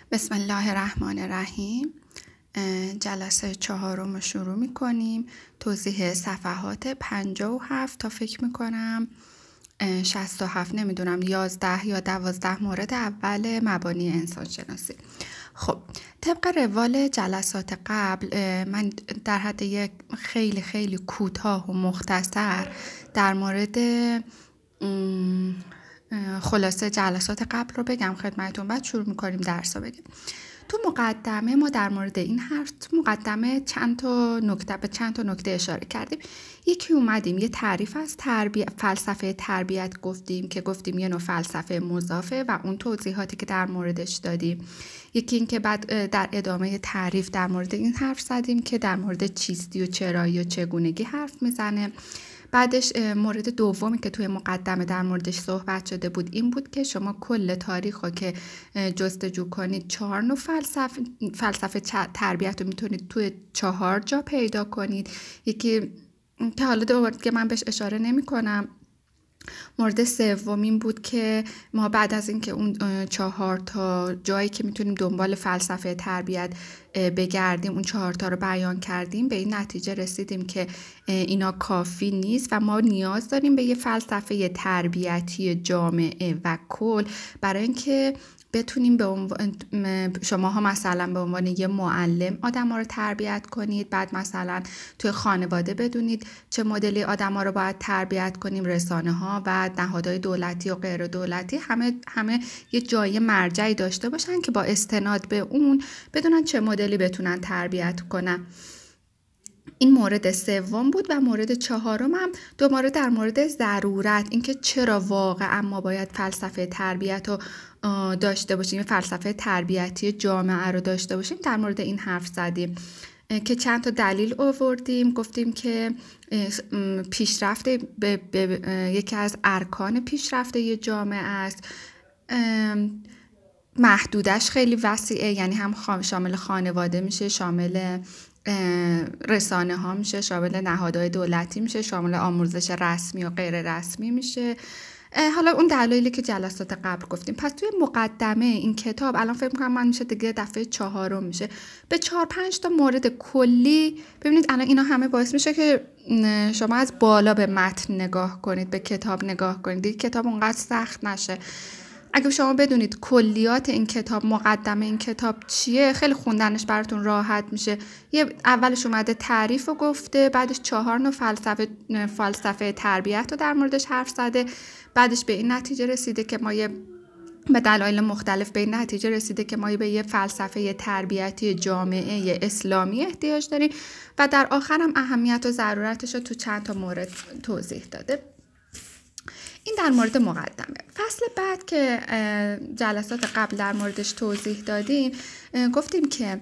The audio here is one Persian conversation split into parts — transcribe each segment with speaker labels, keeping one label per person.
Speaker 1: بسم الله الرحمن الرحیم. جلسه 4 رو شروع می کنیم. توضیح صفحات 57 تا فکر می کنم 67، نمیدونم 11 یا 12 مورد اول مبانی انسان شناسی. خب طبق روال جلسات قبل من در حد یک خیلی خیلی کوتاه و مختصر در مورد خلاصه جلسات قبل رو بگم خدمتتون، بعد شروع میکنیم درس رو بگیم. تو مقدمه ما در مورد این حرف تو مقدمه چند تا نکته اشاره کردیم. یکی اومدیم یه تعریف از فلسفه تربیت گفتیم یه نوع فلسفه مضافه و اون توضیحاتی که در موردش دادیم. یکی این که بعد در ادامه تعریف در مورد این حرف زدیم که در مورد چیستی و چرایی و چگونگی حرف میزنه. بعدش مورد دومی که توی مقدمه در موردش صحبت شده بود این بود که شما کل تاریخ رو که جستجو کنید 4 نوع فلسفه تربیت رو میتونید توی 4 جا پیدا کنید. یکی که حالا دوباره که من بهش اشاره نمی کنم. مورد سومین بود که ما بعد از اینکه اون 4 تا جایی که میتونیم دنبال فلسفه تربیت بگردیم اون 4 تا رو بیان کردیم، به این نتیجه رسیدیم که اینا کافی نیست و ما نیاز داریم به یه فلسفه تربیتی جامعه و کل برای اینکه بتونیم شماها مثلا به عنوان یه معلم آدم‌ها رو تربیت کنید، بعد مثلا توی خانواده بدونید چه مدلی آدم‌ها رو باید تربیت کنیم، رسانه‌ها و نهادهای دولتی و غیر دولتی همه یه جای مرجعی داشته باشن که با استناد به اون بدونن چه مدلی بتونن تربیت کنن. این مورد سوم بود و مورد چهارم هم دوباره در مورد ضرورت، اینکه چرا واقعا ما باید فلسفه تربیت رو داشته باشیم، فلسفه تربیتی جامعه رو داشته باشیم، در مورد این حرف زدیم که چند تا دلیل آوردیم. گفتیم که پیشرفت یکی از ارکان پیشرفت یه جامعه است، محدودش خیلی وسیعه، یعنی هم شامل خانواده میشه، شامل رسانه ها میشه، شامل نهادهای دولتی میشه، شامل آموزش رسمی و غیر رسمی میشه. حالا اون دلایلی که جلسات قبل گفتیم. پس توی مقدمه این کتاب الان فکر میکنم من میشه دیگه دفعه 4 میشه، به 4-5 تا مورد کلی ببینید. الان اینا همه باعث میشه که شما از بالا به متن نگاه کنید، به کتاب نگاه کنید، دیگه کتاب اونقدر سخت نشه. اگه شما بدونید کلیات این کتاب، مقدمه این کتاب چیه، خیلی خوندنش براتون راحت میشه. اولش اومده تعریف رو گفته، بعدش 4 نوع فلسفه تربیت رو در موردش حرف زده، بعدش به این نتیجه رسیده که به دلایل مختلف به این نتیجه رسیده که ما به یه فلسفه تربیتی جامعه اسلامی احتیاج داریم و در آخر هم اهمیت و ضرورتش رو تو چند تا مورد توضیح داده. این در مورد مقدمه. فصل بعد که جلسات قبل در موردش توضیح دادیم، گفتیم که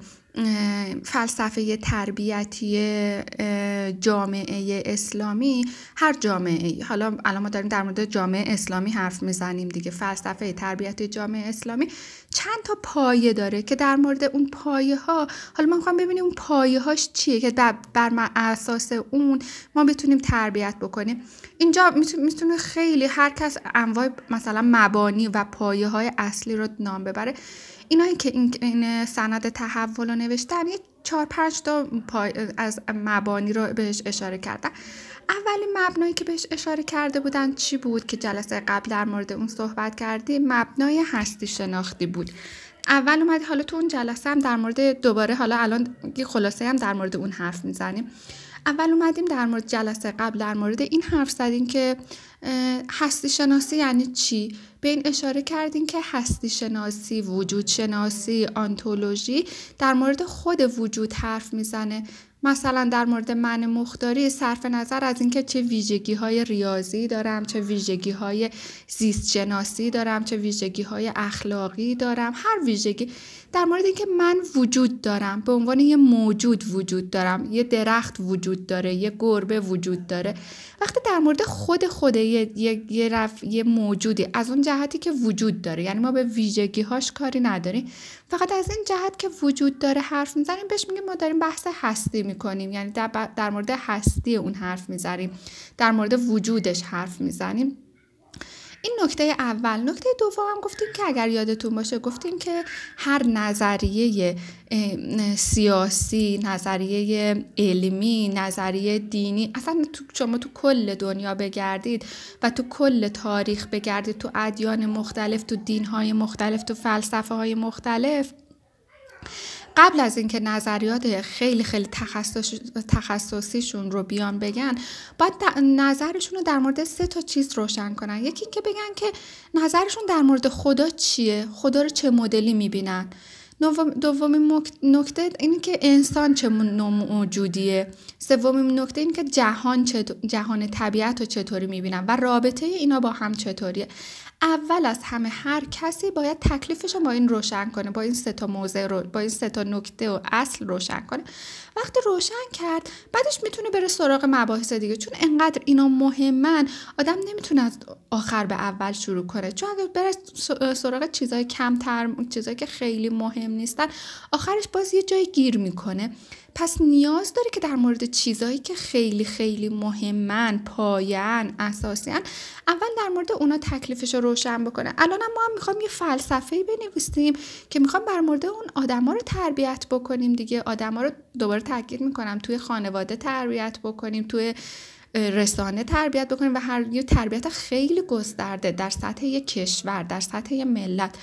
Speaker 1: فلسفه تربیتی جامعه اسلامی، هر جامعه‌ای، حالا الان ما داریم در مورد جامعه اسلامی حرف میزنیم دیگه، فلسفه تربیتی جامعه اسلامی چند تا پایه داره که در مورد اون پایه ها حالا ما می‌خوام ببینیم اون پایه هاش چیه که بر اساس اون ما بتونیم تربیت بکنیم. اینجا میتونه خیلی هر کس انواع مثلا مبانی و پایه های اصلی رو نام ببره. اینایی که این سند تحول رو نوشتن یه 4-5 تا از مبانی رو بهش اشاره کردن. اولین مبنایی که بهش اشاره کرده بودن چی بود که جلسه قبل در مورد اون صحبت کردیم؟ مبنای هستی شناختی بود. اول اومد، حالا تو اون جلسه هم در مورد دوباره حالا الان یه خلاصه هم در مورد اون حرف میزنیم. اول اومدیم در مورد جلسه قبل در مورد این حرف زدیم که هستی شناسی یعنی چی؟ به این اشاره کردیم که هستی شناسی، وجود شناسی، آنتولوژی در مورد خود وجود حرف میزنه. مثلا در مورد من مختاری صرف نظر از اینکه چه ویژگی‌های ریاضی دارم، چه ویژگی‌های زیست شناسی دارم، چه ویژگی‌های اخلاقی دارم، هر ویژگی در مورد اینکه من وجود دارم، به عنوان یه موجود وجود دارم، یه درخت وجود داره، یه گربه وجود داره. وقتی در مورد خود یه موجودی از اون جهتی که وجود داره، یعنی ما به ویژگی‌هاش کاری نداریم، فقط از این جهت که وجود داره حرف میزنیم، بهش میگیم ما داریم بحث هستی میکنیم، یعنی در مورد هستی اون حرف میزنیم، در مورد وجودش حرف میزنیم. این نکته اول. نکته دوم هم گفتیم که اگر یادتون باشه گفتیم که هر نظریه سیاسی، نظریه علمی، نظریه دینی، اصلا شما تو کل دنیا بگردید و تو کل تاریخ بگردید، تو ادیان مختلف، تو دین‌های مختلف، تو فلسفه‌های مختلف، قبل از اینکه نظریات خیلی خیلی تخصصیشون رو بیان بگن، باید نظرشون رو در مورد 3 چیز روشن کنن. یکی که بگن که نظرشون در مورد خدا چیه، خدا رو چه مدلی میبینن. دومین نکته اینه که انسان چه نوع موجودیه. سومین نکته اینه که جهان طبیعت رو چطوری میبینن و رابطه اینا با هم چطوریه. اول از همه هر کسی باید تکلیفش رو با این روشن کنه، با این 3 موضوع رو، با این 3 نکته و اصل روشن کنه. وقتی روشن کرد بعدش میتونه بره سراغ مباحث دیگه، چون انقدر اینا مهمن آدم نمیتونه از آخر به اول شروع کنه، چون اگه بره سراغ چیزای کمتر، چیزایی که خیلی مهم نیستن، آخرش باز یه جای گیر میکنه. پس نیاز داره که در مورد چیزایی که خیلی خیلی مهمن، پایه‌ان، اساسی‌ان، اول در مورد اونا تکلیفش رو روشن بکنه. الان ما هم میخوایم یه فلسفه‌ای بنویسیم که میخوایم بر مورد اون آدما رو تربیت بکنیم دیگه. آدما رو دوباره تاکید میکنم توی خانواده تربیت بکنیم، توی رسانه تربیت بکنیم و هر یه تربیت خیلی گسترده در سطح یک کشور، در سطح یک ملت.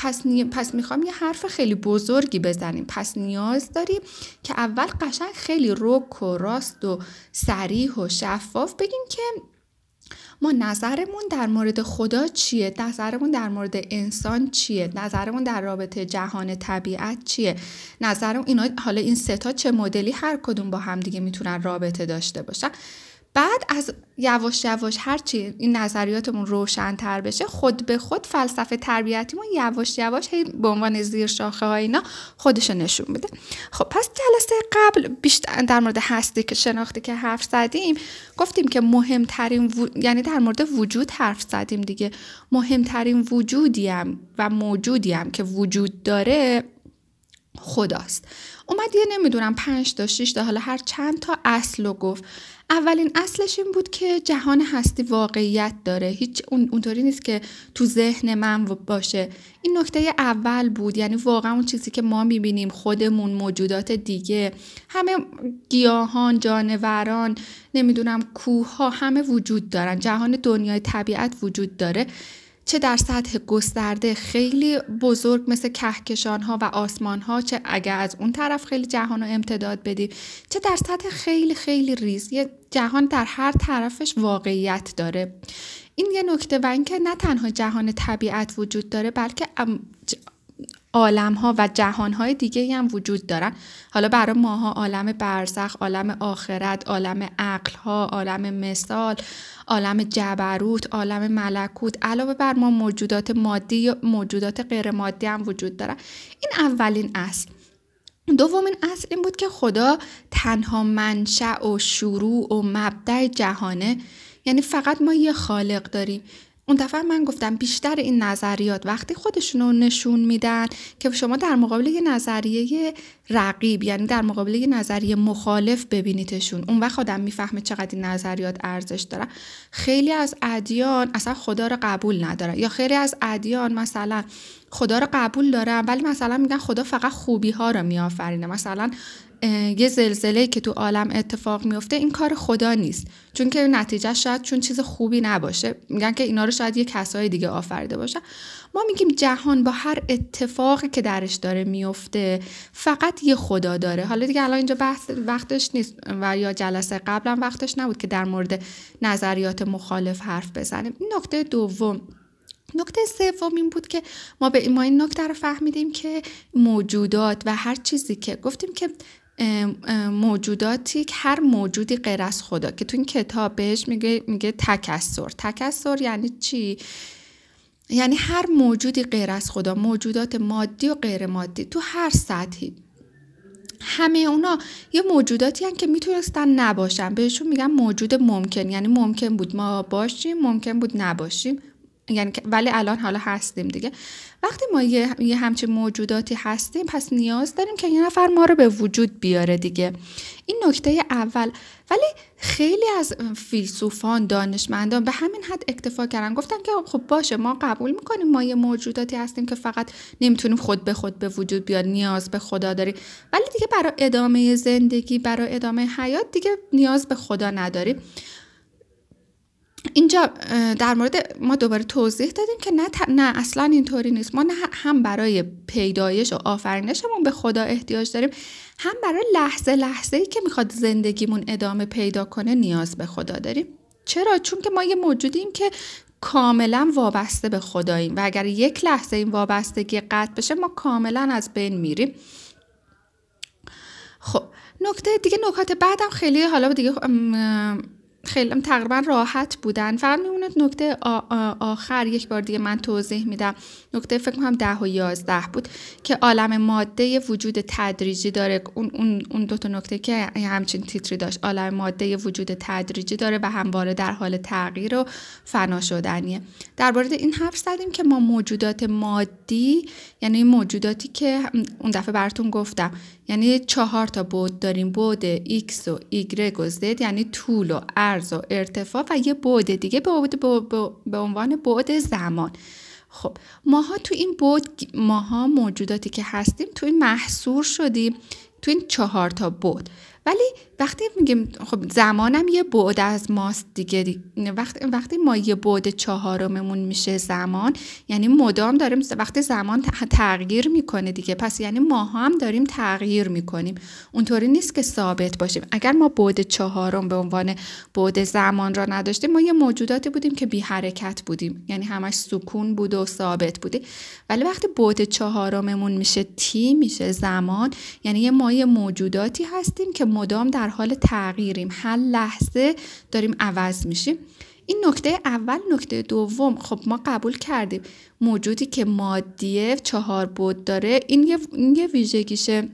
Speaker 1: پس میخوام یه حرف خیلی بزرگی بزنیم. پس نیاز داریم که اول قشنگ خیلی رک و راست و صریح و شفاف بگیم که ما نظرمون در مورد خدا چیه، نظرمون در مورد انسان چیه، نظرمون در رابطه جهان طبیعت چیه، نظرمون اینا، حالا این 3 چه مدلی هر کدوم با هم دیگه میتونن رابطه داشته باشن. بعد از یواش یواش هرچی این نظریاتمون روشن‌تر بشه، خود به خود فلسفه تربیتیمون یواش یواش به عنوان زیر شاخه های اینا خودشو نشون میده. خب پس جلسه قبل بیشتر در مورد هستی که شناختی که حرف زدیم، گفتیم که مهمترین یعنی در مورد وجود حرف زدیم دیگه. مهمترین وجودیم و موجودیم که وجود داره خداست. اومد یه نمیدونم 5 تا 6 تا حالا هر چند تا اصل رو گفت. اولین اصلش این بود که جهان هستی واقعیت داره، هیچ اونطوری نیست که تو ذهن من باشه. این نکته اول بود، یعنی واقعا اون چیزی که ما میبینیم، خودمون، موجودات دیگه، همه گیاهان، جانوران، نمیدونم کوه‌ها، همه وجود دارن. جهان دنیای طبیعت وجود داره، چه در سطح گسترده خیلی بزرگ مثل کهکشان‌ها و آسمان‌ها، چه اگر از اون طرف خیلی جهان رو امتداد بدیم، چه در سطح خیلی خیلی ریز. یه جهان در هر طرفش واقعیت داره. این یه نکته. و اینکه نه تنها جهان طبیعت وجود داره، بلکه عالم‌ها و جهان‌های دیگه‌ای هم وجود دارن. حالا برای ماها عالم برزخ، عالم آخرت، عالم عقل‌ها، عالم مثال، عالم جبروت، عالم ملکوت، علاوه بر ما موجودات مادی، موجودات غیر مادی هم وجود دارن. این اولین اصل. دومین اصل این بود که خدا تنها منشأ و شروع و مبدأ جهانه، یعنی فقط ما یه خالق داریم. اون دفعه من گفتم بیشتر این نظریات وقتی خودشونو نشون میدن که شما در مقابل یه نظریه رقیب، یعنی در مقابل یه نظریه مخالف ببینیدشون، اون وقت آدم میفهمه چقدر این نظریات ارزش دارن. خیلی از ادیان اصلا خدا رو قبول ندارن، یا خیلی از ادیان مثلا خدا رو قبول دارن ولی مثلا میگن خدا فقط خوبی ها رو میآفرینه. مثلا یه زلزله که تو عالم اتفاق میفته این کار خدا نیست، چون که نتیجه شاید چون چیز خوبی نباشه، میگن که اینا رو شاید یه کسای دیگه آفریده باشن. ما میگیم جهان با هر اتفاقی که درش داره میفته فقط یه خدا داره. حالا دیگه الان اینجا بحث وقتش نیست و یا جلسه قبلا وقتش نبود که در مورد نظریات مخالف حرف بزنیم. این نکته دوم. نکته سوم این بود که ما این نکته رو فهمیدیم که موجودات و هر چیزی که گفتیم که موجوداتی که هر موجودی غیر از خدا، که تو این کتاب بهش میگه تکثر یعنی چی؟ یعنی هر موجودی غیر از خدا، موجودات مادی و غیر مادی تو هر سطحی، همه اونا یه موجوداتی هستن که میتونستن نباشن، بهشون میگن موجود ممکن. یعنی ممکن بود ما باشیم، ممکن بود نباشیم، یعنی ولی الان حالا هستیم دیگه. وقتی ما یه همچین موجوداتی هستیم، پس نیاز داریم که یه نفر ما رو به وجود بیاره دیگه. این نکته اول. ولی خیلی از فیلسوفان، دانشمندان به همین حد اکتفا کردن، گفتن که خب باشه، ما قبول میکنیم ما یه موجوداتی هستیم که فقط نمیتونیم خود به خود به وجود بیاد، نیاز به خدا داریم، ولی دیگه برای ادامه زندگی، برای ادامه حیات دیگه نیاز به خدا نداریم. اینجا در مورد ما دوباره توضیح دادیم که نه اصلا اینطوری نیست. ما هم برای پیدایش و آفرینشمون به خدا احتیاج داریم، هم برای لحظه‌ای که میخواد زندگیمون ادامه پیدا کنه نیاز به خدا داریم. چرا؟ چون که ما یه موجودیم که کاملا وابسته به خداییم و اگر یک لحظه این وابستگی قطع بشه ما کاملا از بین میریم. خب نکات بعدم خیلی حالا دیگه خیلی تقریبا راحت بودن، فقط میمونه نکته آخر یک بار دیگه من توضیح میدم. نکته فکر کنم 10 و 11 بود که عالم ماده وجود تدریجی داره. اون دو تا نکته که همچین تیتری داشت، عالم ماده وجود تدریجی داره و همواره در حال تغییر و فنا شدنیه. در مورد این حرف زدیم که ما موجودات مادی، یعنی موجوداتی که اون دفعه براتون گفتم، یعنی 4 تا بعد داریم، بعد X و Y و Z، یعنی طول و عرض و ارتفاع، و یه بعد دیگه به عنوان بعد زمان. خب ماها تو این بعد، ماها موجوداتی که هستیم تو این محصور شدیم تو این 4 تا بعد. ولی وقتی میگیم خب زمانم یه بعد از ماست دیگه، وقتی ما یه بعد 4ممون میشه زمان، یعنی مدام داریم، وقتی زمان تغییر میکنه دیگه، پس یعنی ما هم داریم تغییر میکنیم. اونطوری نیست که ثابت باشیم. اگر ما بعد 4 به عنوان بعد زمان را نداشتیم، ما یه موجوداتی بودیم که بی حرکت بودیم، یعنی همش سکون بود و ثابت بودیم. ولی وقتی بعد 4ممون میشه تی، میشه زمان، یعنی ما یه موجوداتی هستیم که مدام در حال تغییریم، هر لحظه داریم عوض میشیم. این نکته اول. نکته دوم، خب ما قبول کردیم موجودی که مادیه 4 بعد داره، این یه ویژگیشه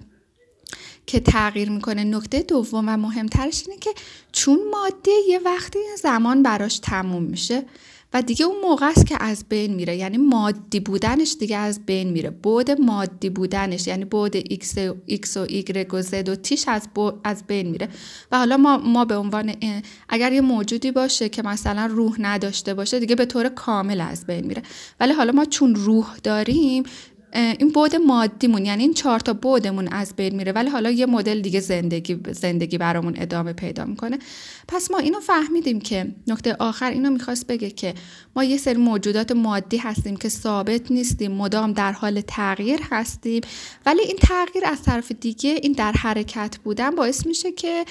Speaker 1: که تغییر میکنه. نکته دوم و مهمترش اینه که چون ماده یه وقتی زمان براش تموم میشه و دیگه اون موقع است که از بین میره، یعنی مادی بودنش دیگه از بین میره. بعد مادی بودنش یعنی بعد X و Y و Z و تیش از بین میره. و حالا ما به عنوان اگر یه موجودی باشه که مثلا روح نداشته باشه، دیگه به طور کامل از بین میره. ولی حالا ما چون روح داریم، این بعد مادیمون یعنی این 4 تا بعدمون از بین میره، ولی حالا یه مدل دیگه زندگی برامون ادامه پیدا میکنه. پس ما اینو فهمیدیم که نکته آخر اینو میخواست بگه که ما یه سری موجودات مادی هستیم که ثابت نیستیم، مدام در حال تغییر هستیم، ولی این تغییر از طرف دیگه، این در حرکت بودن باعث میشه که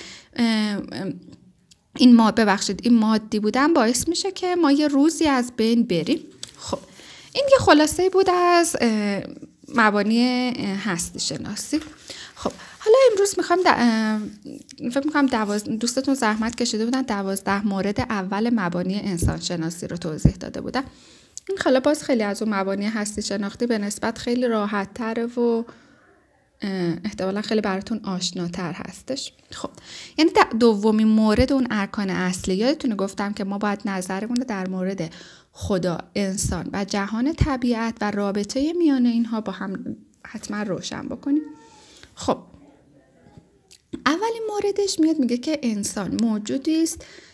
Speaker 1: این مادی بودن باعث میشه که ما یه روزی از بین بریم. خب این یه خلاصه بود از مبانی هستی شناسی. خب حالا امروز فکر می‌کنم دوستتون زحمت کشیده بودن 12 مورد اول مبانی انسان شناسی رو توضیح داده بودن. این حالا باز خیلی از اون مبانی هستی شناختی به نسبت خیلی راحت تره و احتمالا خیلی براتون آشناتر هستش. خب یعنی دومین مورد اون ارکان اصلی، یادتونه گفتم که ما باید نظرمون رو در مورد خدا، انسان و جهان طبیعت و رابطه میان اینها با هم حتما روشن بکنیم. خب اولین موردش میاد میگه که انسان موجودی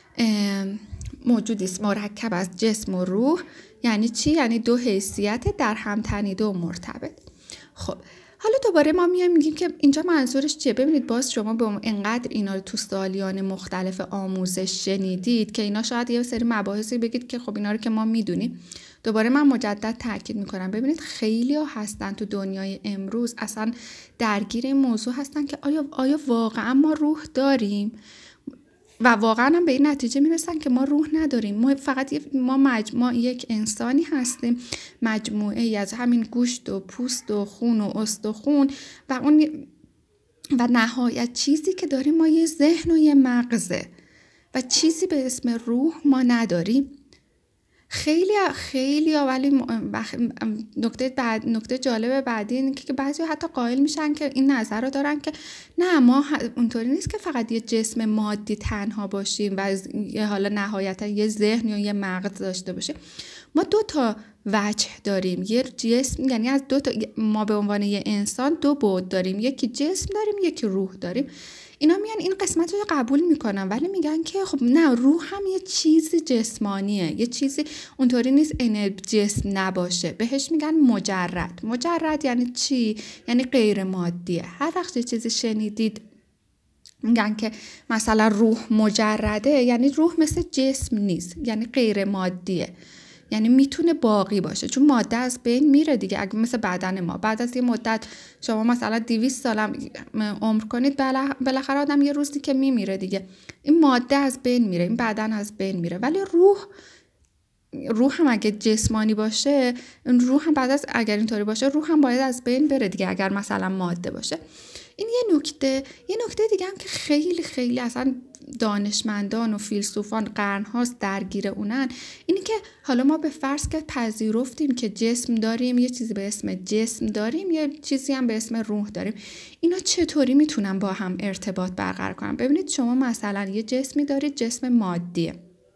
Speaker 1: است مرکب از جسم و روح. یعنی چی؟ یعنی 2 حیثیت در هم تنیده و مرتبط. خب حالا دوباره ما میگیم که اینجا منظورش چیه؟ ببینید باز شما به اینقدر اینا رو تو سالیان مختلف آموزش شنیدید که اینا شاید یه سری مباحثی بگید که خب اینا رو که ما میدونیم. دوباره من مجدد تاکید میکنم، ببینید خیلی ها هستن تو دنیای امروز اصلا درگیر این موضوع هستن که آیا واقعا ما روح داریم؟ و واقعا هم به این نتیجه میرسن که ما روح نداریم. ما فقط ما یک انسانی هستیم، مجموعه ای از همین گوشت و پوست و خون و استخون و نهایت چیزی که داریم ما یه ذهن و یه مغزه و چیزی به اسم روح ما نداریم. خیلی ولی نکته جالب بعدی اینه که بعضی حتی قائل میشن که این نظر رو دارن که نه، ما اونطوری نیست که فقط یه جسم مادی تنها باشیم و حالا نهایتا یه ذهن یا یه مغز داشته باشیم. ما 2 تا وجه داریم. یه جسم، یعنی از 2 تا، ما به عنوان یه انسان 2 بعد داریم، یکی جسم داریم یکی روح داریم. اینا میان این قسمت رو قبول میکنن ولی میگن که خب نه، روح هم یه چیزی جسمانیه، یه چیزی اونطوری نیست این جسم نباشه. بهش میگن مجرد. مجرد یعنی چی؟ یعنی غیر مادیه. هر وقت یه چیزی شنیدید میگن که مثلا روح مجرده، یعنی روح مثل جسم نیست، یعنی غیر مادیه، یعنی میتونه باقی باشه، چون ماده از بین میره دیگه. اگه مثل بدن ما بعد از یه مدت شما مثلا 200 سالم عمر کنید، بالاخره آدم یه روزی که میمیره دیگه، این ماده از بین میره، این بدن از بین میره. ولی روح هم اگه جسمانی باشه، روح هم بعد از، اگر اینطوری باشه، روح هم باید از بین بره دیگه اگر مثلا ماده باشه. این یه نکته دیگه هم که خیلی خیلی اصلا دانشمندان و فیلسوفان قرن‌هاست درگیر اونن، اینی که حالا ما به فرض که پذیرفتیم که جسم داریم، یه چیزی به اسم جسم داریم، یه چیزی هم به اسم روح داریم، اینا چطوری میتونن با هم ارتباط برقرار کنن؟ ببینید شما مثلا یه جسمی دارید، جسم مادیه.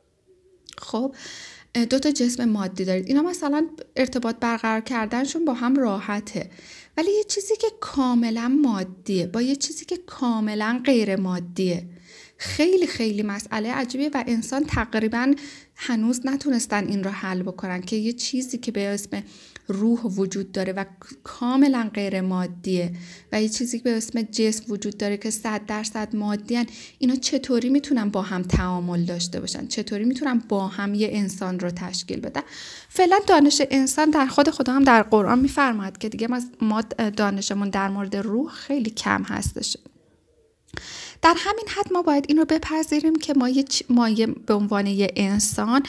Speaker 1: خب 2 تا جسم مادی دارید، اینا مثلا ارتباط برقرار کردنشون با هم راحته. ولی یه چیزی که کاملا مادیه با یه چیزی که کاملا غیر مادیه، خیلی خیلی مسئله عجیبیه و انسان تقریبا هنوز نتونستن این رو حل بکنن که یه چیزی که به اسم روح وجود داره و کاملا غیر مادیه و یه چیزی که به اسم جسم وجود داره که 100% مادیان، اینا چطوری میتونن با هم تعامل داشته باشن؟ چطوری میتونن با هم یه انسان رو تشکیل بدن؟ فعلا دانش انسان در خود خدا هم در قرآن میفرماد که دیگه ما دانشمون در مورد روح خیلی کم هستش. در همین حد ما باید این رو بپذیریم که ما به عنوان یه انسان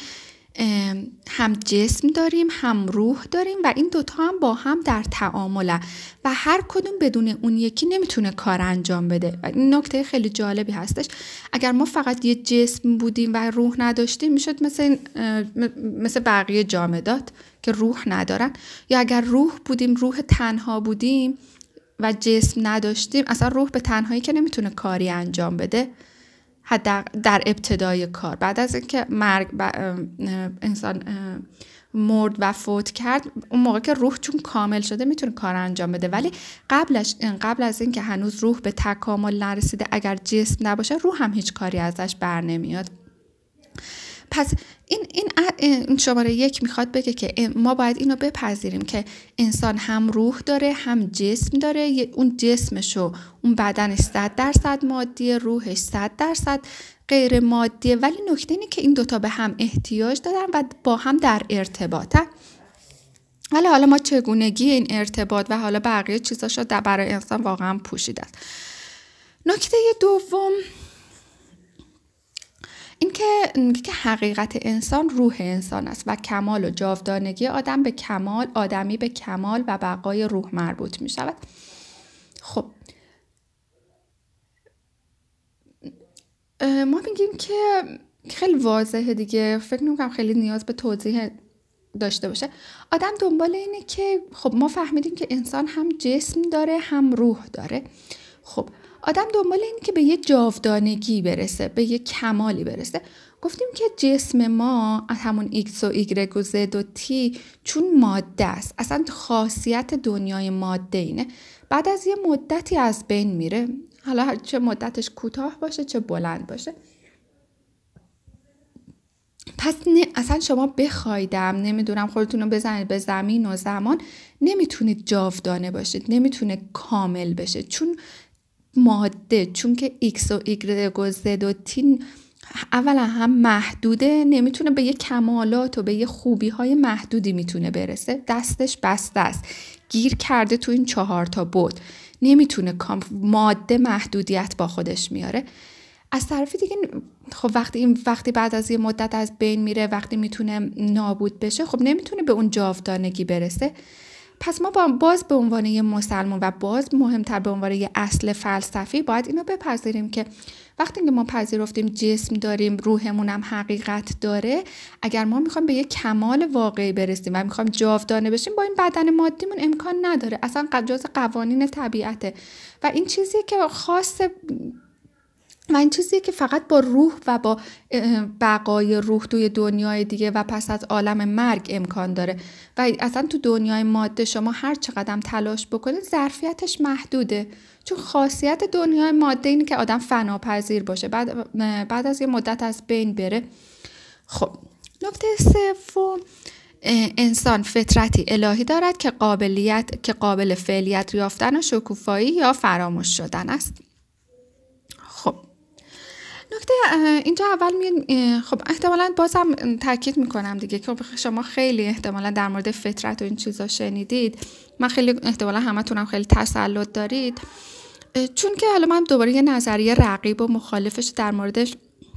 Speaker 1: هم جسم داریم هم روح داریم و این 2 تا هم با هم در تعاملن و هر کدوم بدون اون یکی نمیتونه کار انجام بده. و این نکته خیلی جالبی هستش. اگر ما فقط یه جسم بودیم و روح نداشتیم، میشد مثل بقیه جامدات که روح ندارن، یا اگر روح بودیم، روح تنها بودیم و جسم نداشتیم، اصلا روح به تنهایی که نمیتونه کاری انجام بده، حتی در ابتدای کار. بعد از اینکه انسان مرد و فوت کرد، اون موقع که روح چون کامل شده میتونه کار انجام بده. ولی قبل از اینکه هنوز روح به تکامل نرسیده، اگر جسم نباشه، روح هم هیچ کاری ازش بر نمیاد. پس این شماره 1 میخواد بگه که ما باید اینو بپذیریم که انسان هم روح داره هم جسم داره. اون جسمشو، اون بدنش 100% مادیه، روحش 100% غیر مادیه. ولی نکته اینه که این 2 تا به هم احتیاج دارن و با هم در ارتباطن. ولی حالا ما چگونگی این ارتباط و حالا بقیه چیزاشو برای انسان واقعا پوشیده است. نکته دوم این که حقیقت انسان روح انسان است و کمال و جاودانگی آدمی به کمال و بقای روح مربوط می شود. خب ما میگیم که خیلی واضحه دیگه، فکر نمی‌کنم خیلی نیاز به توضیح داشته باشه. آدم دنبال اینه که خب ما فهمیدیم که انسان هم جسم داره هم روح داره. خب آدم دنبال اینه که به یه جاودانگی برسه، به یه کمالی برسه. گفتیم که جسم ما همون X و Y و Z و T چون ماده است، اصلا خاصیت دنیای ماده اینه، بعد از یه مدتی از بین میره، حالا چه مدتش کوتاه باشه چه بلند باشه. پس اصلا شما بخوایدم نمیدونم خودتون رو بزنید به زمین و زمان، نمیتونید جاودانه باشید، نمیتونه کامل بشه، چون ماده، چون که X و Y و Z و T اولا هم محدوده، نمیتونه به یه کمالات و به یه خوبی های محدودی میتونه برسه، دستش بسته است، گیر کرده تو این 4 تا بعد، نمیتونه ماده محدودیت با خودش میاره. از طرفی دیگه خب وقتی بعد از یه مدت از بین میره، وقتی میتونه نابود بشه، خب نمیتونه به اون جاودانگی برسه. پس ما باز به عنوان یه مسلمان و باز مهمتر به عنوان یه اصل فلسفی باید اینو بپذیریم که وقتی که ما پذیرفتیم جسم داریم، روحمون هم حقیقت داره، اگر ما میخوایم به یه کمال واقعی برسیم و میخوایم جاودانه بشیم، با این بدن مادیمون امکان نداره، اصلا جز قوانین طبیعته و این چیزیه که خاص و این چیزیه که فقط با روح و با بقای روح توی دنیای دیگه و پس از عالم مرگ امکان داره و اصلا تو دنیای ماده شما هر چقدر تلاش بکنید ظرفیتش محدوده، چون خاصیت دنیای ماده اینه که آدم فناپذیر باشه، بعد از یه مدت از بین بره. خب نکته سوم، انسان فطرتی الهی دارد که قابل فعلیت یافتن و شکوفایی یا فراموش شدن است. خب نکته اینجا اول خب احتمالاً بازم تاکید میکنم دیگه که شما خیلی احتمالاً در مورد فطرت و این چیزا شنیدید، من خیلی احتمالاً همتونم خیلی تسلط دارید، چون که حالا من دوباره یه نظریه رقیب و مخالفش در موردش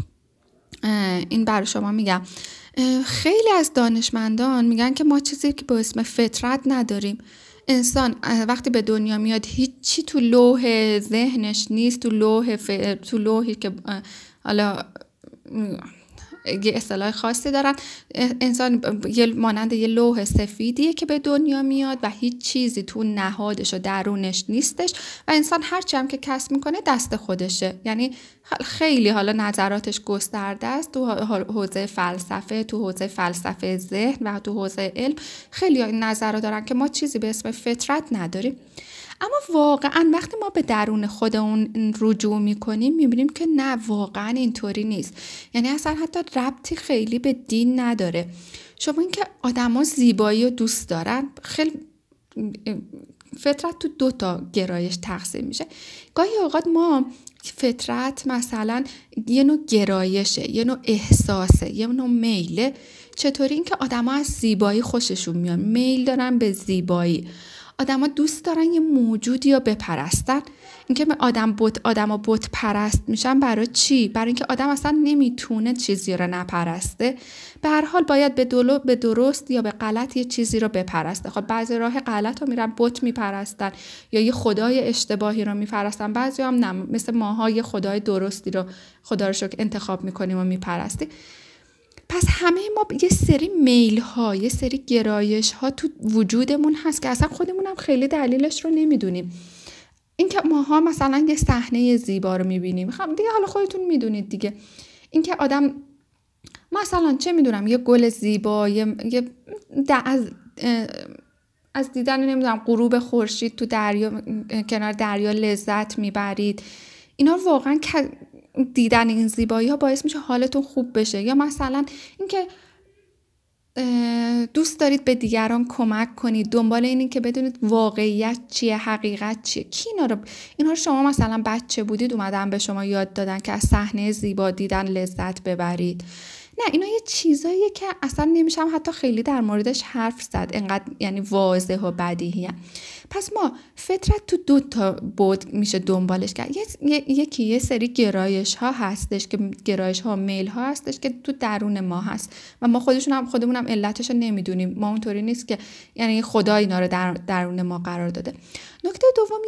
Speaker 1: این برای شما میگم. خیلی از دانشمندان میگن که ما چیزی که به اسم فطرت نداریم. انسان وقتی به دنیا میاد هیچی تو لوح ذهنش نیست، تو لوحی که حالا یه اصطلاح خاصی دارن، انسان مانند یه لوح سفیدیه که به دنیا میاد و هیچ چیزی تو نهادش و درونش نیستش و انسان هر چی هم که کسب میکنه دست خودشه. یعنی خیلی حالا نظراتش گسترده است تو حوزه فلسفه، تو حوزه فلسفه ذهن و تو حوزه علم. خیلی نظرات دارن که ما چیزی به اسم فطرت نداریم، اما واقعا وقتی ما به درون خودمون رجوع میکنیم میبینیم که نه، واقعا اینطوری نیست. یعنی اصلا حتی ربطی خیلی به دین نداره. شما این که آدما زیبایی رو دوست دارن، خیلی فطرت تو 2 تا گرایش تقسیم میشه. گاهی اوقات ما فطرت مثلا یه نوع گرایشه، یه نوع احساسه، یه نوع میله. چطوری؟ این که آدما از زیبایی خوششون میاد، میل دارن به زیبایی. آدما دوست دارن یه موجودی رو بپرستن. اینکه آدما بت پرست میشن برای چی؟ برای اینکه آدم اصلا نمیتونه چیزی رو نپرسته. به هر حال باید به درست یا به غلط یه چیزی رو بپرسته. خب بعضی راه غلط رو میرن بت میپرستن یا یه خدای اشتباهی رو میپرستن، بعضی هم نه، مثل ماها یه خدای درستی رو خدا رو شکر انتخاب میکنیم و میپرستیم. پس همه ما یه سری میل ها، یه سری گرایش ها تو وجودمون هست که اصلا خودمون هم خیلی دلیلش رو نمیدونیم. این که ماها مثلا یه صحنه زیبا رو میبینیم، خب دیگه حالا خودتون میدونید دیگه. این که آدم مثلا چه میدونم یه گل زیبا، از دیدن نمیدونم غروب خورشید تو دریا، کنار دریا لذت میبرید. اینا واقعا دیدن این زیبایی ها باعث میشه حالتون خوب بشه. یا مثلا اینکه دوست دارید به دیگران کمک کنید، دنبال اینید که بدونید واقعیت چیه، حقیقت چیه. کی اینا رو شما مثلا بچه بودید اومدن به شما یاد دادن که از صحنه زیبا دیدن لذت ببرید؟ نه، اینا یه چیزاییه که اصلا نمیشم حتی خیلی در موردش حرف زد، انقدر یعنی واضح و بدیهیه. پس ما فطرت تو 2 تا بود میشه دنبالش کرد. یکی یه سری گرایش ها هستش که گرایش ها میل ها هستش که تو درون ما هست و ما خودمون هم علتش رو نمیدونیم. ما اونطوری نیست که یعنی خدا اینا رو درون ما قرار داده. نکته دوم،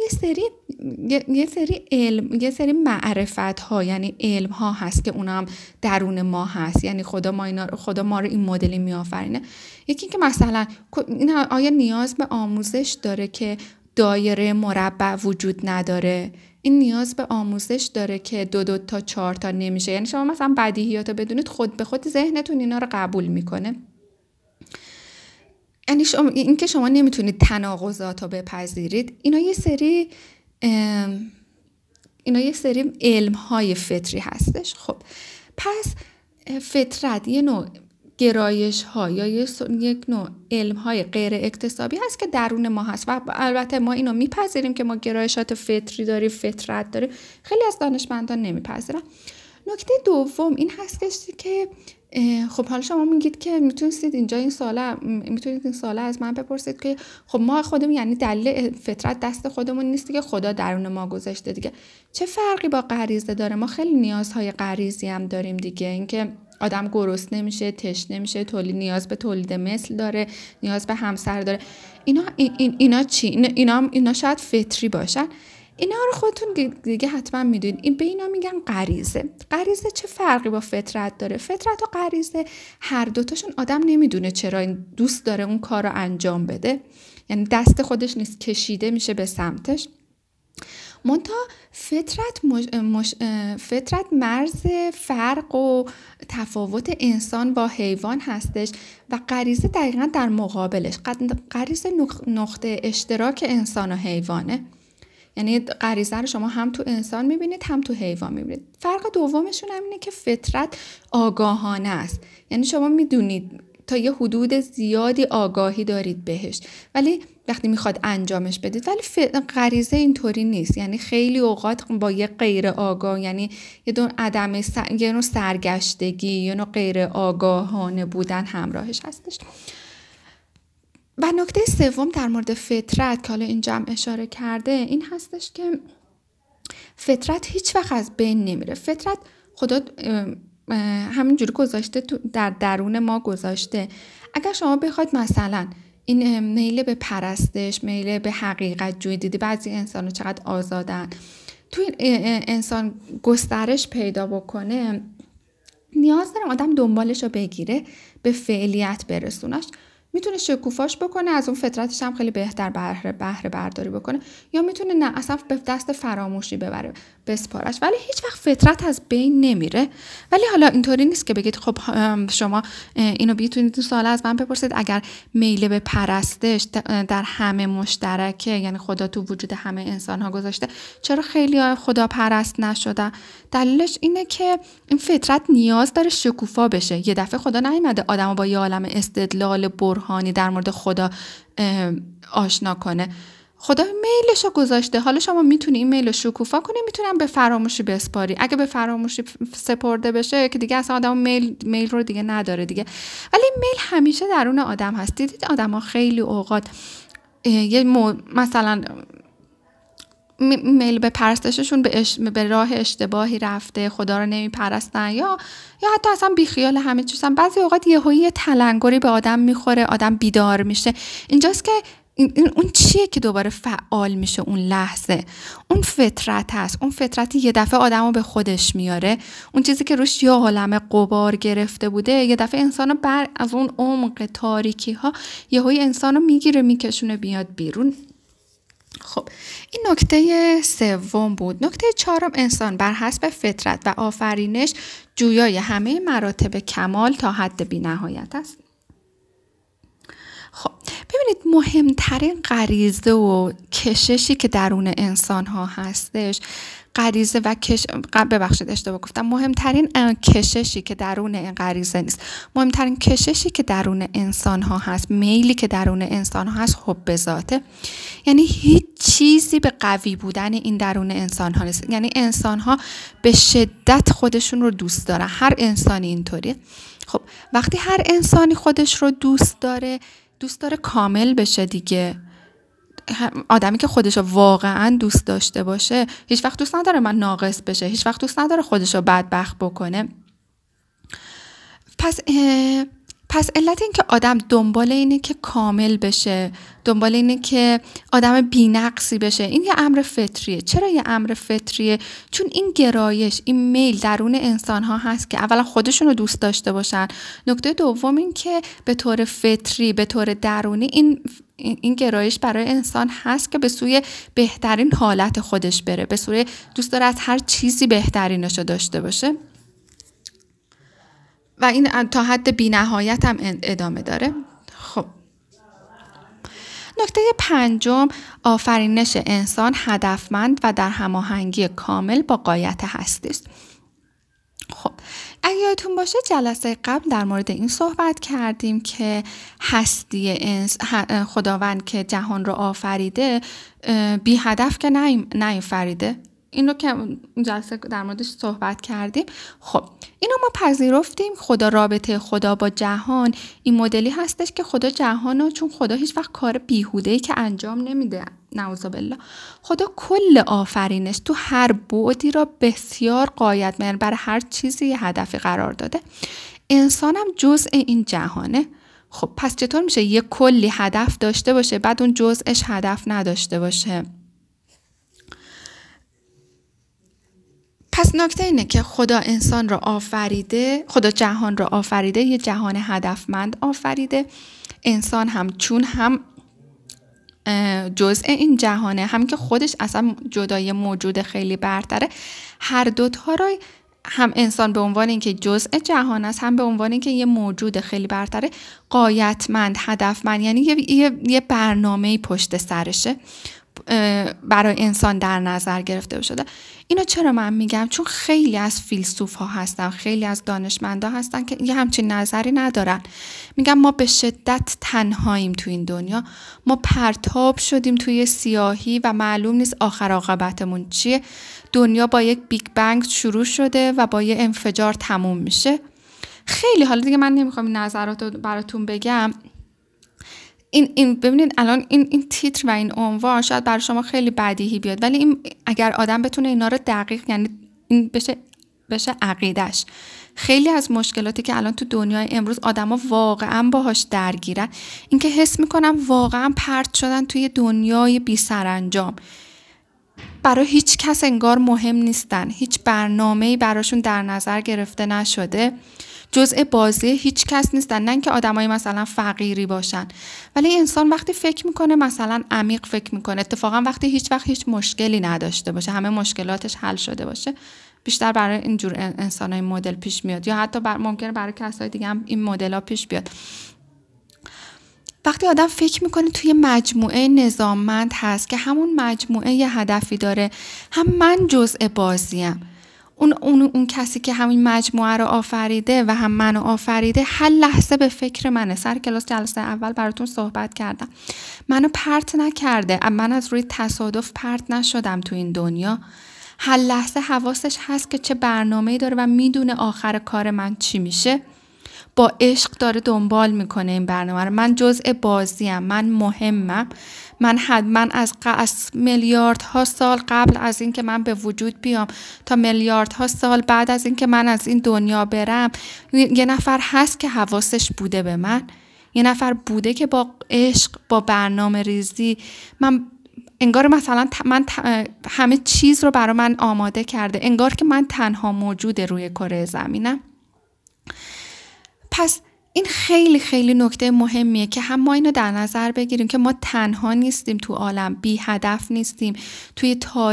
Speaker 1: یه سری معرفت ها یعنی علم ها هست که اونا هم درون ما هست. یعنی خدا ما رو این مدلی میآفرینه. یکی که مثلا این آیا نیاز به آموزش داره که دایره مربع وجود نداره؟ این نیاز به آموزش داره که 2 تا 4 تا نمیشه؟ یعنی شما مثلا بدیهیات رو بدونید خود به خود ذهنتون اینا رو قبول میکنه. یعنی این که شما نمیتونید تناقضات رو بپذیرید. اینا یه سری علم های فطری هستش. خب پس فطرت یه نوع گرایش ها یا یک نوع علم های غیر اکتسابی هست که درون ما هست و البته ما اینو میپذیریم که ما گرایشات فطری داریم، فطرت داریم. خیلی از دانشمندان نمیپذیرن. نکته دوم این هستش که خب حالا شما میگید که میتونید این سوال از من بپرسید که خب ما خودمون، یعنی دلیل فطرت دست خودمون نیست که خدا درون ما گذاشته دیگه. چه فرقی با غریزه داره؟ ما خیلی نیازهای غریزی هم داریم دیگه. اینکه آدم گرسنه نمیشه، تشنه نمیشه، نیاز به تولید مثل داره، نیاز به همسر داره. اینا چی؟ اینا شاید فطری باشن. اینا رو خودتون دیگه حتما میدونید. به اینا میگن غریزه. غریزه چه فرقی با فطرت داره؟ فطرت و غریزه هر دوتاشون آدم نمیدونه چرا این دوست داره اون کار رو انجام بده، یعنی دست خودش نیست، کشیده میشه به سمتش. منتها فطرت مرز فرق و تفاوت انسان با حیوان هستش و غریزه دقیقا در مقابلش. غریزه نقطه اشتراک انسان و حیوانه. یعنی غریزه رو شما هم تو انسان میبینید هم تو حیوان میبینید. فرق دومشون هم اینه که فطرت آگاهانه است. یعنی شما میدونید تا یه حدود زیادی آگاهی دارید بهش، ولی وقتی میخواد انجامش بدید. ولی غریزه اینطوری نیست. یعنی خیلی اوقات با یه غیر آگاه، یعنی یه نوع سرگشتگی، یه نوع غیر آگاهانه بودن همراهش هستش. و نکته سوم در مورد فطرت که حالا اینجا هم اشاره کرده این هستش که فطرت هیچ وقت از بین نمیره. فطرت خدا همینجوری گذاشته، در درون ما گذاشته. اگر شما بخواید مثلا این میل به پرستش، میل به حقیقت جویی، دیدی بعضی انسان‌ها چقدر آزادن، توی انسان گسترش پیدا بکنه، نیاز داره آدم دنبالش رو بگیره، به فعلیت برسونش. میتونه شکوفاش بکنه، از اون فطرتش هم خیلی بهتر بهره برداری بکنه، یا میتونه نه اصلا به دست فراموشی ببره، بسپارش. ولی هیچ وقت فطرت از بین نمیره. ولی حالا اینطوری نیست که بگید خب شما اینو بیتونید این سوال از من بپرسید، اگر میل به پرستش در همه مشترکه، یعنی خدا تو وجود همه انسان ها گذاشته، چرا خیلی خدا پرست نشده؟ دلیلش اینه که این فطرت نیاز داره شکوفا بشه. یه دفعه خدا نیومده آدمو با یه عالم استدلال برهانی در مورد خدا آشنا کنه. خدا میلشو گذاشته. حالا شما میتونی این میل رو شکوفا کنی، میتونم به فراموشی بسپاری. اگه به فراموشی سپرده بشه که دیگه اصلا آدم میل رو دیگه نداره دیگه. ولی میل همیشه درون آدم هست. دیدید آدم‌ها خیلی اوقات مثلا میل به پرستششون به راه اشتباهی رفته، خدا رو نمیپرستن، یا حتی اصلا بیخیال همه چیزن. بعضی اوقات یه تلنگری به آدم میخوره، آدم بیدار میشه. اینجاست که اون چیه که دوباره فعال میشه اون لحظه؟ اون فطرت هست. اون فطرتی یه دفعه آدمو به خودش میاره. اون چیزی که روش یه عالمه غبار گرفته بوده، یه دفعه انسانو از اون عمق تاریکی ها یهویی انسانو میگیره، میکشونه بیاد بیرون. خب این نکته سوم بود. نکته چهارم، انسان بر حسب فطرت و آفرینش جویای همه مراتب کمال تا حد بی‌نهایت است. خب ببینید، مهمترین غریزه و کششی که درون انسان ها هستش، غریزه و ببخشید اشتباه گفتم، مهمترین کششی که درون این غریزه نیست، مهمترین کششی که درون انسان ها هست، میلی که درون انسان ها هست، حب ذاته. یعنی هیچ چیزی به قوی بودن این درون انسان ها نیست. یعنی انسان ها به شدت خودشون رو دوست دارن. هر انسانی اینطوریه. خب وقتی هر انسانی خودش رو دوست داره کامل بشه دیگه. آدمی که خودش رو واقعا دوست داشته باشه هیچ وقت دوست نداره من ناقص بشه، هیچ وقت دوست نداره خودش رو بدبخت بکنه. پس علت این که آدم دنبال اینه که کامل بشه، دنبال اینه که آدم بی‌نقصی بشه، این یه امر فطریه. چرا یه امر فطریه؟ چون این گرایش، این میل درون انسان ها هست که اولا خودشون رو دوست داشته باشن. نکته دوم این که به طور فطری، به طور درونی این گرایش برای انسان هست که به سوی بهترین حالت خودش بره، به سوی دوست داره از هر چیزی بهترینشو داشته باشه و این تا حد بی‌نهایت هم ادامه داره. خب نکته پنجم، آفرینش انسان هدفمند و در هماهنگی کامل با غایت هستی است. خب اگه یادتون باشه جلسه قبل در مورد این صحبت کردیم که هستی خداوند که جهان رو آفریده بی هدف که نیافریده. این رو که جلسه در موردش صحبت کردیم. خب اینو ما پذیرفتیم. رابطه خدا با جهان این مدلی هستش که خدا جهانو، چون خدا هیچ وقت کار بیهوده‌ای که انجام نمیده، نعوذ بالله، خدا کل آفرینش تو هر بعدی را بسیار غایتمند برای هر چیزی یه هدفی قرار داده. انسانم جزء این جهانه. خب پس چطور میشه یه کلی هدف داشته باشه بعد اون جزءش هدف نداشته باشه؟ پس نکته اینه که خدا انسان را آفریده، خدا جهان را آفریده، یه جهان هدفمند آفریده. انسان هم چون هم جزء این جهانه، هم که خودش اصلا جدای موجود خیلی برتره، هر دوتا را هم انسان به عنوان اینکه جزء جهان است، هم به عنوان اینکه یه موجود خیلی برتره، غایتمند، هدفمند، یعنی یه برنامه‌ای پشت سرشه برای انسان در نظر گرفته شده. اینو چرا من میگم؟ چون خیلی از فیلسوف ها هستن، خیلی از دانشمندا هستن که یه همچین نظری ندارن. میگم ما به شدت تنهاییم تو این دنیا، ما پرتاب شدیم توی سیاهی و معلوم نیست آخر عاقبتمون چیه. دنیا با یک بیگ بنگ شروع شده و با یه انفجار تموم میشه. خیلی، حالا دیگه من نمیخوام این نظرات رو براتون بگم. این ببینید الان این تیتر و این عنوان شاید برای شما خیلی بدیهی بیاد، ولی این اگر آدم بتونه اینا رو دقیق، یعنی این بشه عقیدش، خیلی از مشکلاتی که الان تو دنیای امروز آدما واقعا باهاش درگیرن، این که حس میکنن واقعا پرت شدن توی دنیای بی سرانجام، برای هیچ کس انگار مهم نیستن، هیچ برنامه‌ای براشون در نظر گرفته نشده، جزء بازی هیچ کس نیستن. نه اینکه آدمای مثلا فقیری باشن، ولی انسان وقتی فکر میکنه مثلا عمیق فکر میکنه، اتفاقا وقتی هیچ وقت هیچ مشکلی نداشته باشه، همه مشکلاتش حل شده باشه، بیشتر برای اینجور انسانای مدل پیش میاد، یا حتی ممکنه برای کسای دیگه هم این مدل‌ها پیش بیاد. وقتی آدم فکر میکنه توی مجموعه نظاممند هست که همون مجموعه یه هدفی داره، هم من جزء بازیم، اون کسی که همین مجموعه رو آفریده و هم منو آفریده هر لحظه به فکر منه. سر کلاس جلسه اول براتون صحبت کردم، منو پرت نکرده، من از روی تصادف پرت نشدم تو این دنیا. هر لحظه حواسش هست که چه برنامه‌ای داره و میدونه آخر کار من چی میشه. با عشق داره دنبال میکنه این برنامه رو. من جزء بازیم، من مهمم، من از میلیاردها سال قبل از این که من به وجود بیام تا میلیاردها سال بعد از این که من از این دنیا برم، یه نفر هست که حواسش بوده به من، یه نفر بوده که با عشق، با برنامه ریزی، انگار مثلا من همه چیز رو برای من آماده کرده، انگار که من تنها موجود روی کره زمینم. پس این خیلی خیلی نکته مهمیه که هم ما اینو در نظر بگیریم که ما تنها نیستیم تو عالم، بی هدف نیستیم، توی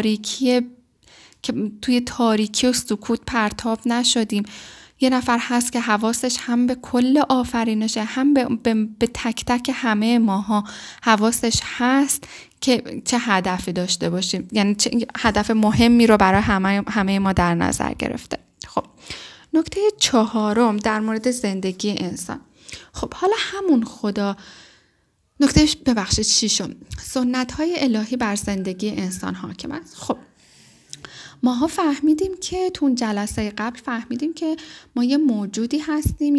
Speaker 1: تاریکی و سکوت پرتاب نشدیم. یه نفر هست که حواسش هم به کل آفرینشه، هم به تک تک همه ماها حواسش هست که چه هدفی داشته باشیم، یعنی چه هدف مهمی رو برای همه ما در نظر گرفته. خب نکته 4 در مورد زندگی انسان. خب حالا همون خدا، نکته 6 سنت‌های الهی بر زندگی انسان حاکم است. خب ماها فهمیدیم که تو جلسه قبل فهمیدیم که ما یه موجودی هستیم،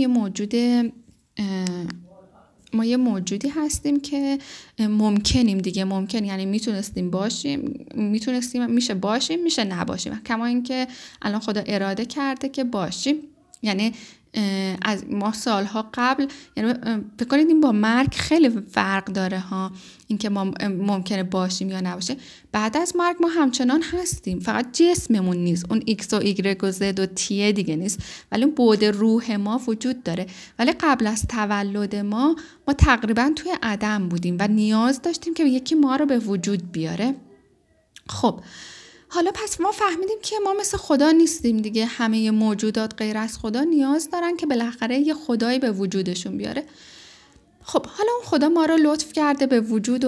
Speaker 1: موجودی هستیم که ممکنیم دیگه، ممکن یعنی میتونستیم باشیم، میشه باشیم، میشه نباشیم، کما اینکه الان خدا اراده کرده که باشیم. یعنی از ما سالها قبل، یعنی فکر کنید این با مرگ خیلی فرق داره ها، اینکه ما ممکنه باشیم یا نباشیم. بعد از مرگ ما همچنان هستیم، فقط جسممون نیست، اون ایکس و ایگرگ و زد و تیه دیگه نیست، ولی اون بعد روح ما وجود داره. ولی قبل از تولد ما تقریبا توی عدم بودیم و نیاز داشتیم که یکی ما رو به وجود بیاره. خب حالا پس ما فهمیدیم که ما مثل خدا نیستیم دیگه، همه موجودات غیر از خدا نیاز دارن که بالاخره یه خدایی به وجودشون بیاره. خب حالا اون خدا ما رو لطف کرده، به وجود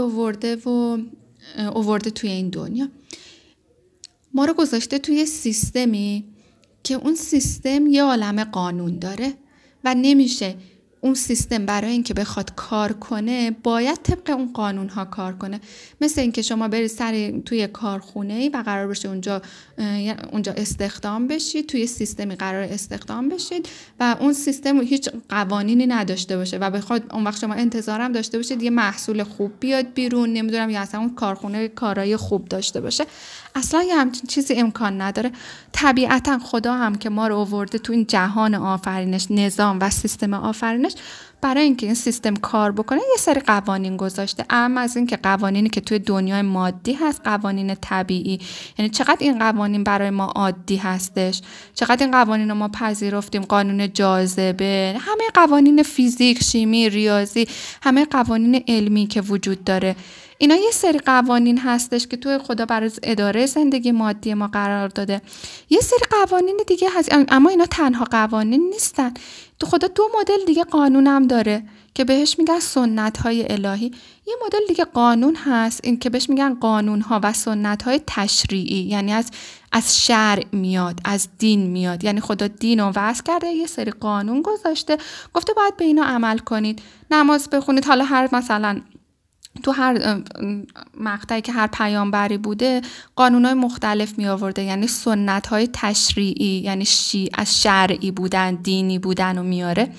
Speaker 1: آورده توی این دنیا، ما رو گذاشته توی سیستمی که اون سیستم یه عالمه قانون داره و نمیشه اون سیستم برای اینکه بخواد کار کنه باید طبق اون قانون ها کار کنه. مثل اینکه شما برید توی کارخونه‌ای و قرار بشه اونجا استخدام بشید، توی سیستمی قرار استخدام بشید و اون سیستم هیچ قوانینی نداشته باشه و بخواد اون وقت شما انتظارم داشته باشید یه محصول خوب بیاد بیرون، نمیدونم یا اصلا اون کارخونه کارهای خوب داشته باشه. اصلا یه همچین چیزی امکان نداره. طبیعتا خدا هم که ما رو آورده تو این جهان آفرینش، نظام و سیستم آفرینش، برای اینکه این سیستم کار بکنه یه سری قوانین گذاشته. اما از این که قوانینی که توی دنیای مادی هست، قوانین طبیعی، یعنی چقدر این قوانین برای ما عادی هستش، چقدر این قوانین رو ما پذیرفتیم، قانون جاذبه، همه قوانین فیزیک، شیمی، ریاضی، همه قوانین علمی که وجود داره، اینا یه سری قوانین هستش که توی خدا برای اداره زندگی مادی ما قرار داده. یه سری قوانین دیگه هست، اما اینا تنها قوانین نیستن. تو خدا 2 مدل دیگه قانون هم داره که بهش میگن سنت‌های الهی. یه مدل دیگه قانون هست این که بهش میگن قانون‌ها و سنت‌های تشریعی، یعنی از شرع میاد، از دین میاد. یعنی خدا دین رو وضع کرده، یه سری قانون گذاشته، گفته باید به اینا عمل کنید، نماز بخونید. حالا هر مثلا تو هر مقطعی که هر پیامبری بوده قانون‌های مختلف می آورده، یعنی سنت‌های تشریعی، یعنی از شرعی بودن، دینی بودن رو میاره.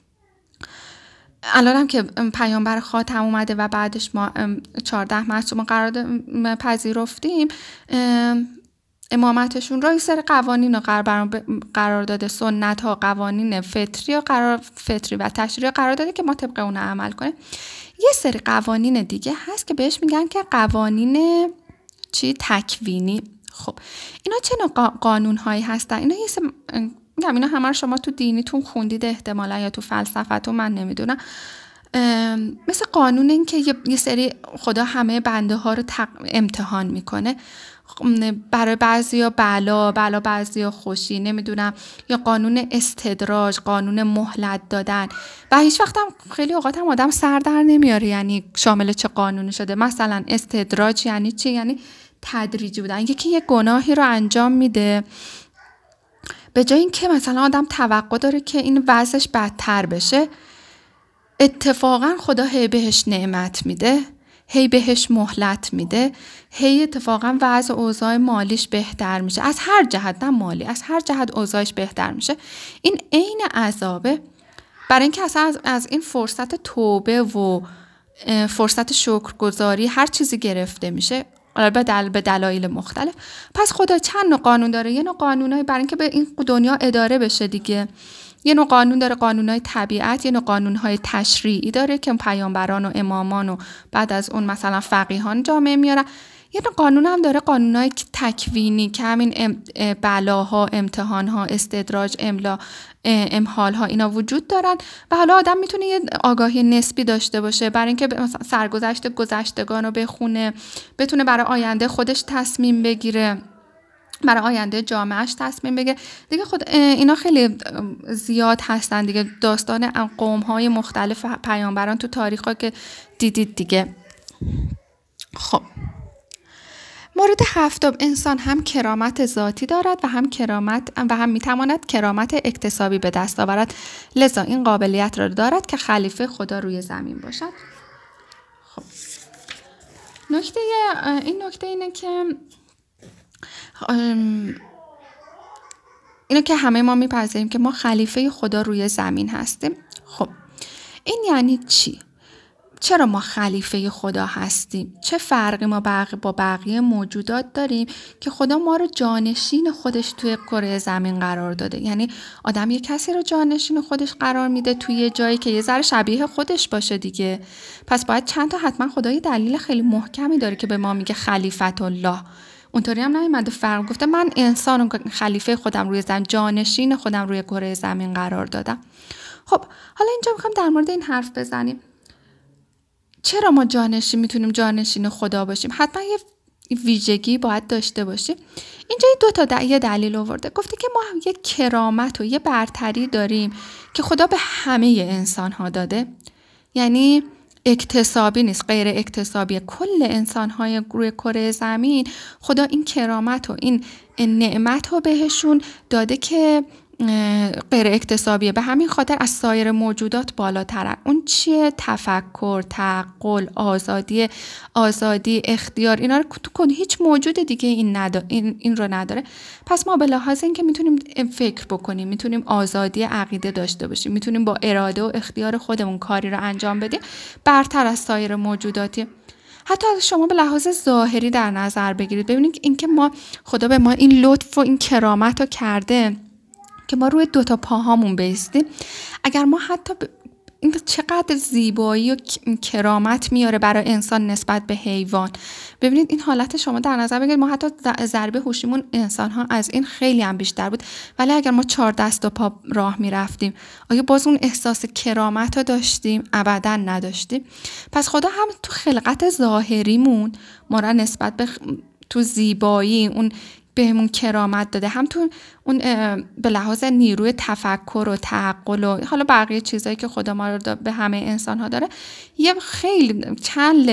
Speaker 1: الان هم که پیامبر خاتم اومده و بعدش ما 14 معصوم قرار پذیرفتیم، امامتشون را یه سری قوانین رو قرار داده، سنت ها، قوانین فطری و تشریعی قرار داده که ما طبق اون عمل کنیم. یه سری قوانین دیگه هست که بهش میگن که قوانین تکوینی. خب اینا چه نوع قانون هایی هستن؟ اینا اینا همه شما تو دینیتون خوندید احتمالا یا تو فلسفتون، من نمیدونم. مثل قانون این که یه سری خدا همه بنده ها رو امتحان میکنه، برای بعضیا بلا بعضیا خوشی، نمیدونم، یا قانون استدراج، قانون مهلت دادن. و هیچ وقت هم خیلی اوقات هم آدم سر در نمیاره یعنی شامل چه قانونی شده. مثلا استدراج یعنی چی؟ یعنی تدریجی بودن. یکی یه گناهی رو انجام میده، به جای این که مثلا آدم توقع داره که این وضعش بدتر بشه، اتفاقا خدا هی بهش نعمت میده، هی بهش مهلت میده، هی اتفاقا وضع اوضاع مالیش بهتر میشه، از هر جهت، نه مالی، از هر جهت اوضاعش بهتر میشه. این عین عذابه، برای اینکه اصلا از این فرصت توبه و فرصت شکرگزاری هر چیزی گرفته میشه، به دلایل مختلف. پس خدا چند نوع قانون داره. یه نوع قانونایی برای اینکه به این دنیا اداره بشه دیگه. یه نوع قانون داره، قانونهای طبیعت. یه نوع قانونهای تشریعی داره که پیامبران و امامان و بعد از اون مثلا فقیهان جامعه میارن. یه نوع قانون هم داره، قانونهای تکوینی که همین بلاها، امتحانها، استدراج، امحالها اینا وجود دارن و حالا آدم میتونه یه آگاهی نسبی داشته باشه برای اینکه سرگذشت گذشتگان رو بخونه، بتونه برای آینده خودش تصمیم بگیره، برای آینده جامعهش تصمیم بگیره دیگه. خود اینا خیلی زیاد هستن دیگه، داستان قوم‌های مختلف پیامبران تو تاریخ ها که دیدید دیگه. خب مورد 7، انسان هم کرامت ذاتی دارد و هم میتواند کرامت اکتسابی به دست آورد، لذا این قابلیت را دارد که خلیفه خدا روی زمین باشد. خب نکته اینه که همه ما میپذیریم که ما خلیفه خدا روی زمین هستیم. خب این یعنی چی؟ چرا ما خلیفه خدا هستیم؟ چه فرقی ما با بقیه موجودات داریم که خدا ما رو جانشین خودش توی کره زمین قرار داده؟ یعنی آدم یه کسی رو جانشین خودش قرار میده توی جایی که یه ذره شبیه خودش باشه دیگه. پس باید چند تا حتما خدا یه دلیل خیلی محکمی داره که به ما میگه خلیفت الله. اونطوری هم نیومده فرق گفته من انسان خلیفه خودم روی زمین، جانشین خودم روی کره زمین قرار دادم. خب حالا اینجا میخوام در مورد این حرف بزنیم. چرا ما میتونیم جانشین خدا باشیم؟ حتما یه ویژگی باید داشته باشیم. اینجا یه دلیل آورده، گفته که ما هم یه کرامت و یه برتری داریم که خدا به همه انسان ها داده. یعنی اکتسابی نیست، غیر اکتسابیه. کل انسان های روی کره زمین خدا این کرامت و این نعمت رو بهشون داده که غیر اکتسابیه، به همین خاطر از سایر موجودات بالاترن. اون چیه؟ تفکر، تعقل، آزادی، اختیار. اینا رو تو هیچ موجود دیگه این رو نداره. پس ما به لحاظ اینکه میتونیم فکر بکنیم، میتونیم آزادی عقیده داشته باشیم، میتونیم با اراده و اختیار خودمون کاری رو انجام بدیم، برتر از سایر موجوداتی. حتی از شما به لحاظ ظاهری در نظر بگیرید، ببینید اینکه خدا به ما این لطف و این کرامت رو کرده که ما روی 2 پاهامون بایستیم. اگر ما حتی این چقدر زیبایی و کرامت میاره برای انسان نسبت به حیوان. ببینید این حالت شما در نظر بگیرید، ما حتی ضربه هوشیمون انسان ها از این خیلی هم بیشتر بود، ولی اگر ما 4 دست و پا راه میرفتیم آیا باز اون احساس کرامت رو داشتیم؟ ابدا نداشتیم. پس خدا هم تو خلقت ظاهریمون ما را نسبت به تو زیبایی اون بهمون کرامت داده، هم تو اون به لحاظ نیروی تفکر و تعقل و حالا بقیه چیزایی که خدا ما رو به همه انسان ها داره، یه خیلی چند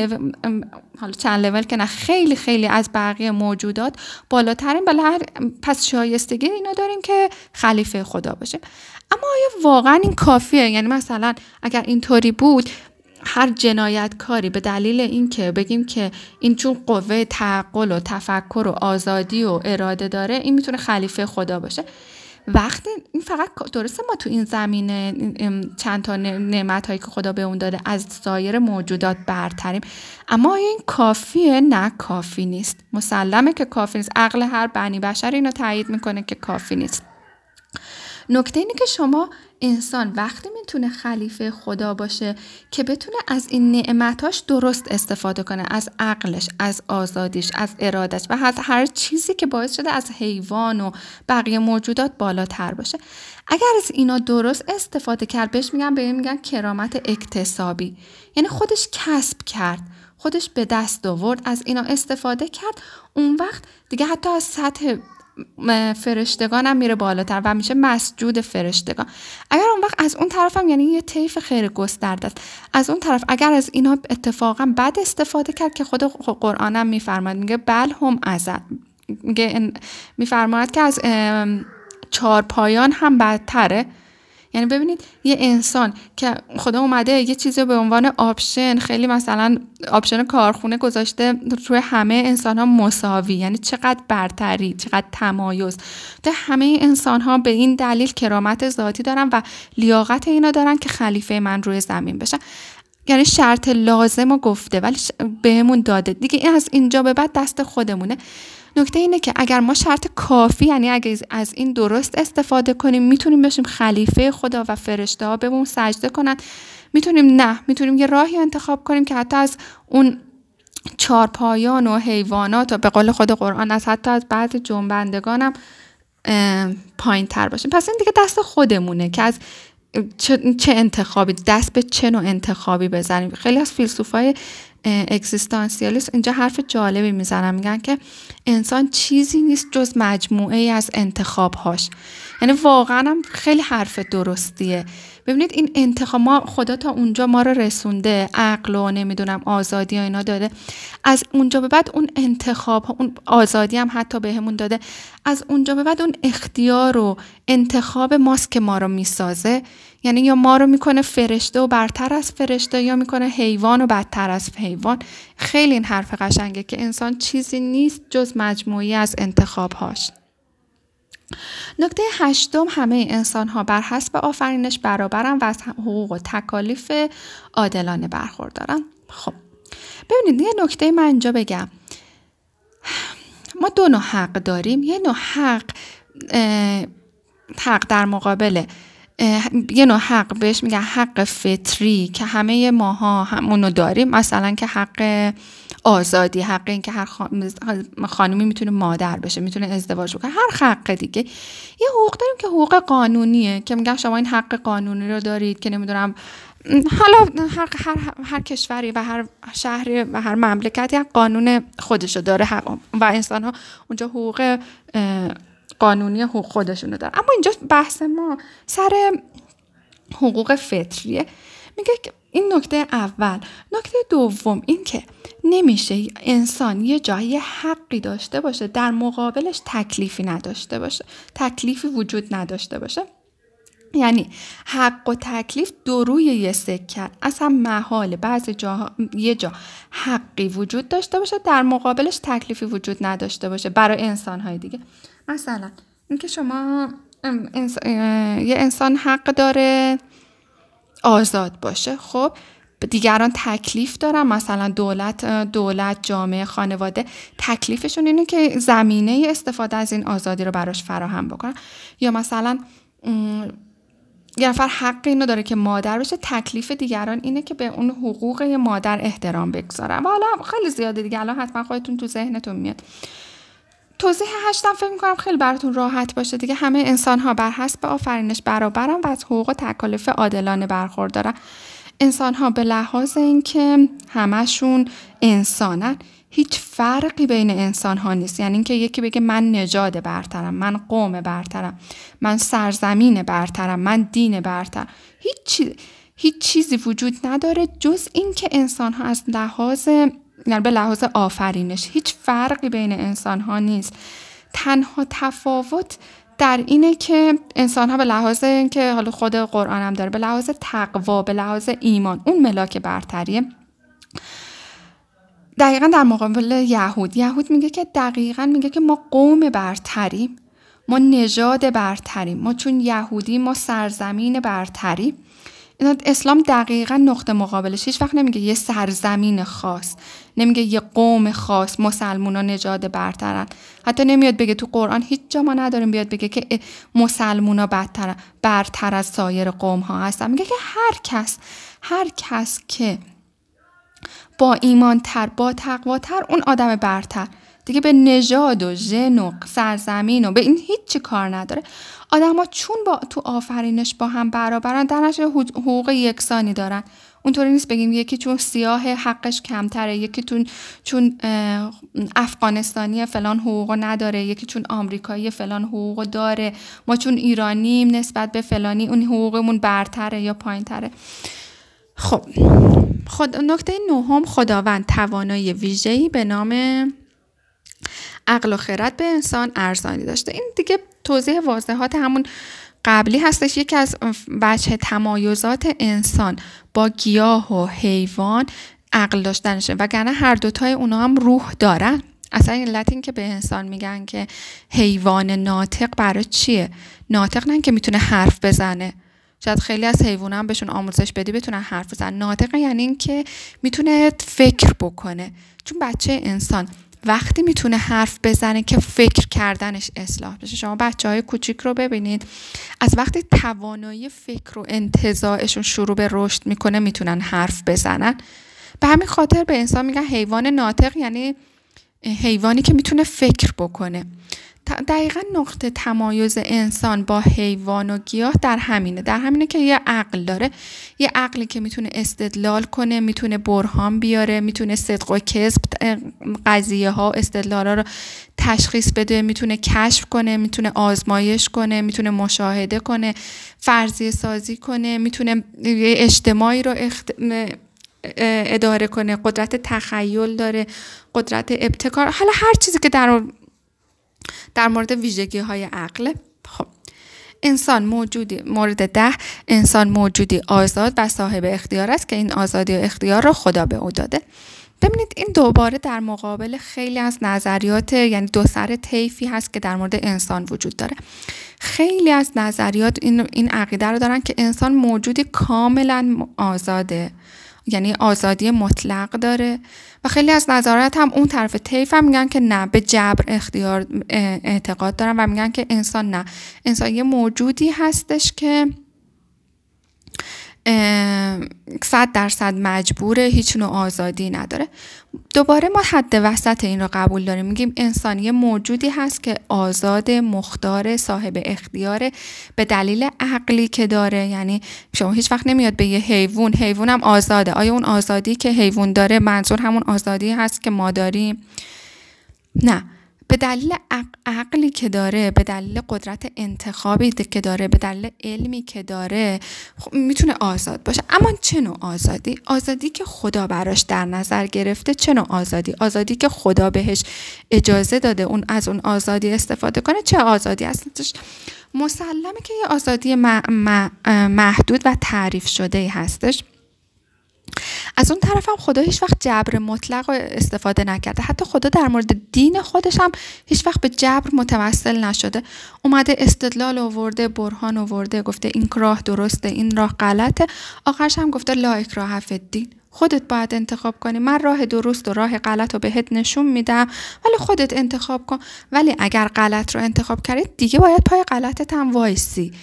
Speaker 1: لول که نه، خیلی خیلی از بقیه موجودات بالاترین. پس شایستگی اینو داریم که خلیفه خدا باشیم. اما آیا واقعا این کافیه؟ یعنی مثلا اگر اینطوری بود هر جنایتکاری به دلیل این که بگیم که این چون قوه تعقل و تفکر و آزادی و اراده داره این میتونه خلیفه خدا باشه، وقتی این فقط درسته ما تو این زمینه چند تا نعمت هایی که خدا به اون داده از سایر موجودات برتریم، اما این کافیه؟ نه، کافی نیست. مسلمه که کافی نیست. عقل هر بنی بشر اینو تایید میکنه که کافی نیست. نکته اینه که شما انسان وقتی میتونه خلیفه خدا باشه که بتونه از این نعمتاش درست استفاده کنه، از عقلش، از آزادیش، از ارادش و هر چیزی که باعث شده از حیوان و بقیه موجودات بالاتر باشه. اگر از اینا درست استفاده کرد بهش میگن کرامت اکتسابی، یعنی خودش کسب کرد، خودش به دست آورد، از اینا استفاده کرد، اون وقت دیگه حتی از سطح فرشتگان هم میره بالاتر و میشه مسجود فرشتگان. اگر اون وقت از اون طرف هم یعنی یه طیف خیر گسترده است، از اون طرف اگر از اینا اتفاقا بد استفاده کرد که خود قرآن هم میفرماید، میگه بل هم ازل، میگه میفرماید که از 4 پایان هم بدتره. یعنی ببینید یه انسان که خدا اومده یه چیزی به عنوان آپشن، خیلی مثلا آپشن کارخونه گذاشته روی همه انسان ها مساوی، یعنی چقدر برتری، چقدر تمایز. ده همه انسان ها به این دلیل کرامت ذاتی دارن و لیاقت اینا دارن که خلیفه من روی زمین بشن. یعنی شرط لازم رو گفته ولی بهمون داده دیگه، این از اینجا به بعد دست خودمونه. نکته اینه که اگر ما شرط کافی، یعنی اگر از این درست استفاده کنیم میتونیم بشیم خلیفه خدا و فرشته ها بهمون سجده کنن. میتونیم یه راهی انتخاب کنیم که حتی از اون 4 پایان و حیوانات و به قول خود قرآن از حتی از بعض جنبندگان هم پایین تر باشیم. پس این دیگه دست خودمونه که از چه انتخابی، دست به چه نوع انتخابی بزنیم. خیلی از فیلسوفای اگزیستانسیالیست اینجا حرف جالبی میزنن، میگن که انسان چیزی نیست جز مجموعه ای از انتخابهاش. یعنی واقعا هم خیلی حرف درستیه. ببینید این انتخاب، ما خدا تا اونجا ما رو رسونده، عقل و نمیدونم آزادی و اینا داده، از اونجا به بعد اون انتخاب، اون آزادی هم حتی بهمون داده، از اونجا به بعد اون اختیار و انتخاب ماست که ما رو میسازه. یعنی یا ما رو میکنه فرشته و برتر از فرشته یا میکنه حیوان و بدتر از حیوان. خیلی این حرف قشنگه که انسان چیزی نیست جز مجموعی از انتخابهاش. نکته 8، همه انسان ها بر حسب آفرینش برابرن و از حقوق و تکالیف عادلانه برخوردارن. خب ببینید یه نکته من اینجا بگم، ما 2 نوع حق داریم. یه نوع حق در مقابل یه نوع حق بهش میگن حق فطری که همه ماها همونو داریم، مثلا که حق آزادی، حق این که هر خانمی میتونه مادر بشه، میتونه ازدواج بکنه، هر حق دیگه. یه حقوق داریم که حقوق قانونیه که میگن شما این حق قانونی رو دارید که نمیدونم حالا هر کشوری و هر شهری و هر مملکتی هم قانون خودشو داره و انسان ها اونجا حقوق قانونی حقوق خودشونو داره. اما اینجا بحث ما سر حقوق فطریه. میگه این نکته اول. نکته دوم این که نمیشه انسان یه جایی حقی داشته باشه در مقابلش تکلیفی نداشته باشه، تکلیفی وجود نداشته باشه. یعنی حق و تکلیف دو روی یه سکه، اصلا محاله بعضی جاها یه جا حقی وجود داشته باشه در مقابلش تکلیفی وجود نداشته باشه برای انسان‌های دیگه. مثلا اینکه شما یه انسان حق داره آزاد باشه، خب دیگران تکلیف دارن، مثلا دولت، جامعه، خانواده تکلیفشون اینه که زمینه استفاده از این آزادی رو براش فراهم بکنن. یا مثلا یه نفر حق اینو داره که مادر بشه، تکلیف دیگران اینه که به اون حقوق مادر احترام بگذارن. و حالا خیلی زیاده دیگه، الان حتما خودتون تو ذهنتون میاد. توضیح 8 فکر میکنم خیلی براتون راحت باشه دیگه. همه انسان ها بر حسب آفرینش برابرن و از حقوق و تکالیف عادلانه برخوردارن. انسان ها به لحاظ اینکه همشون انسانن، هیچ فرقی بین انسان ها نیست. یعنی اینکه یکی بگه من نژاد برترم، من قوم برترم، من سرزمین برترم، من دین برترم، هیچ چیزی وجود نداره جز اینکه انسان ها از لحاظ، یعنی به لحاظ آفرینش هیچ فرقی بین انسان ها نیست. تنها تفاوت در اینه که انسان ها به لحاظ اینکه حالا خود قرآن هم داره، به لحاظ تقوا، به لحاظ ایمان، اون ملاک برتریه. دقیقا در مقابل یهود میگه که ما قوم برتریم، ما نژاد برتریم، ما چون یهودی ما سرزمین برتریم. اسلام دقیقا نقطه مقابلش، هیچ وقت نمیگه یه سرزمین خاص، نمیگه یه قوم خاص مسلمونا نژاد برترن. حتی nemiad بگه تو قرآن هیچ جا ما نداریم بیاد بگه که مسلمونا برتر از سایر قوم ها هستن. میگه که هر کس که با ایمان تر، با تقوا تر، اون آدم برتر. دیگه به نژاد و ژن و سرزمین و به این هیچ کار نداره. آدم‌ها چون تو آفرینش با هم برابرن، در نتیجه حقوق یکسانی دارن. اونطوری نیست بگیم یکی چون سیاه حقش کمتره، یکی چون افغانستانی فلان حقوق نداره، یکی چون آمریکایی فلان حقوق داره، ما چون ایرانیم نسبت به فلانی اون حقوقمون برتره یا پایین‌تره. خب نکته 9، خداوند توانایی ویژه‌ای به نام عقل و خرد به انسان ارزانی داشته. این دیگه توضیح واضحات همون قبلی هستش. یکی از وجه تمایزات انسان با گیاه و حیوان عقل داشتنشه، وگرنه هر دوتای اونا هم روح دارن. اصلا علت این که به انسان میگن که حیوان ناطق برای چیه؟ ناطق نه که میتونه حرف بزنه، شاید خیلی از حیونا هم بهشون آموزش بدی بتونن حرف بزنن. ناطق یعنی این که میتونه فکر بکنه، چون بچه انسان وقتی میتونه حرف بزنه که فکر کردنش اصلاح بشه. شما بچه‌های کوچیک رو ببینید، از وقتی توانایی فکر و انتزاعشون شروع به رشد میکنه میتونن حرف بزنن. به همین خاطر به انسان میگن حیوان ناطق، یعنی حیوانی که میتونه فکر بکنه. دقیقا نقطه تمایز انسان با حیوان و گیاه در همینه که یه عقل داره، یه عقلی که میتونه استدلال کنه، میتونه برهان بیاره، میتونه صدق و کذب قضیه ها استدلالا رو تشخیص بده، میتونه کشف کنه، میتونه آزمایش کنه، میتونه مشاهده کنه، فرضیه سازی کنه، میتونه اجتماعی رو اداره کنه، قدرت تخیل داره، قدرت ابتکار، حالا هر چیزی که در مورد ویژگی های عقل. خب انسان موجودی، مورد 10، انسان موجودی آزاد و صاحب اختیار است که این آزادی و اختیار را خدا به او داده. ببینید این دوباره در مقابل خیلی از نظریات، یعنی دو سر طیفی هست که در مورد انسان وجود داره. خیلی از نظریات این عقیده رو دارن که انسان موجودی کاملا آزاده، یعنی آزادی مطلق داره، و خیلی از نظریات هم اون طرف طیف هم میگن که نه، به جبر اختیار اعتقاد دارن و میگن که انسان نه، انسان یه موجودی هستش که 100% مجبوره، هیچ نوع آزادی نداره. دوباره ما حد وسط این رو قبول داریم، میگیم انسان یه موجودی هست که آزاد، مختار، صاحب اختیاره به دلیل عقلی که داره. یعنی شما هیچ وقت نمیاد به یه حیوان هم آزاده. آیا اون آزادی که حیوان داره منظور همون آزادی هست که ما داریم؟ نه، به دلیل عقلی که داره، به دلیل قدرت انتخابی که داره، به دلیل علمی که داره میتونه آزاد باشه. اما چه نوع آزادی؟ آزادی که خدا براش در نظر گرفته. چه نوع آزادی؟ آزادی که خدا بهش اجازه داده اون از اون آزادی استفاده کنه. چه آزادی هستش؟ مسلمه که یه آزادی محدود و تعریف شده هستش. از اون طرف هم خدا هیچ وقت جبر مطلق استفاده نکرده. حتی خدا در مورد دین خودش هم هیچ وقت به جبر متوسل نشده. اومده استدلال آورده، برهان آورده، گفته این راه درسته، این راه غلطه. آخرش هم گفته لا اکراه فی الدین، خودت باید انتخاب کنی. من راه درست و راه غلط رو بهت نشون میدم، ولی خودت انتخاب کن. ولی اگر غلط رو انتخاب کردی دیگه باید پای غلطت هم وایسی.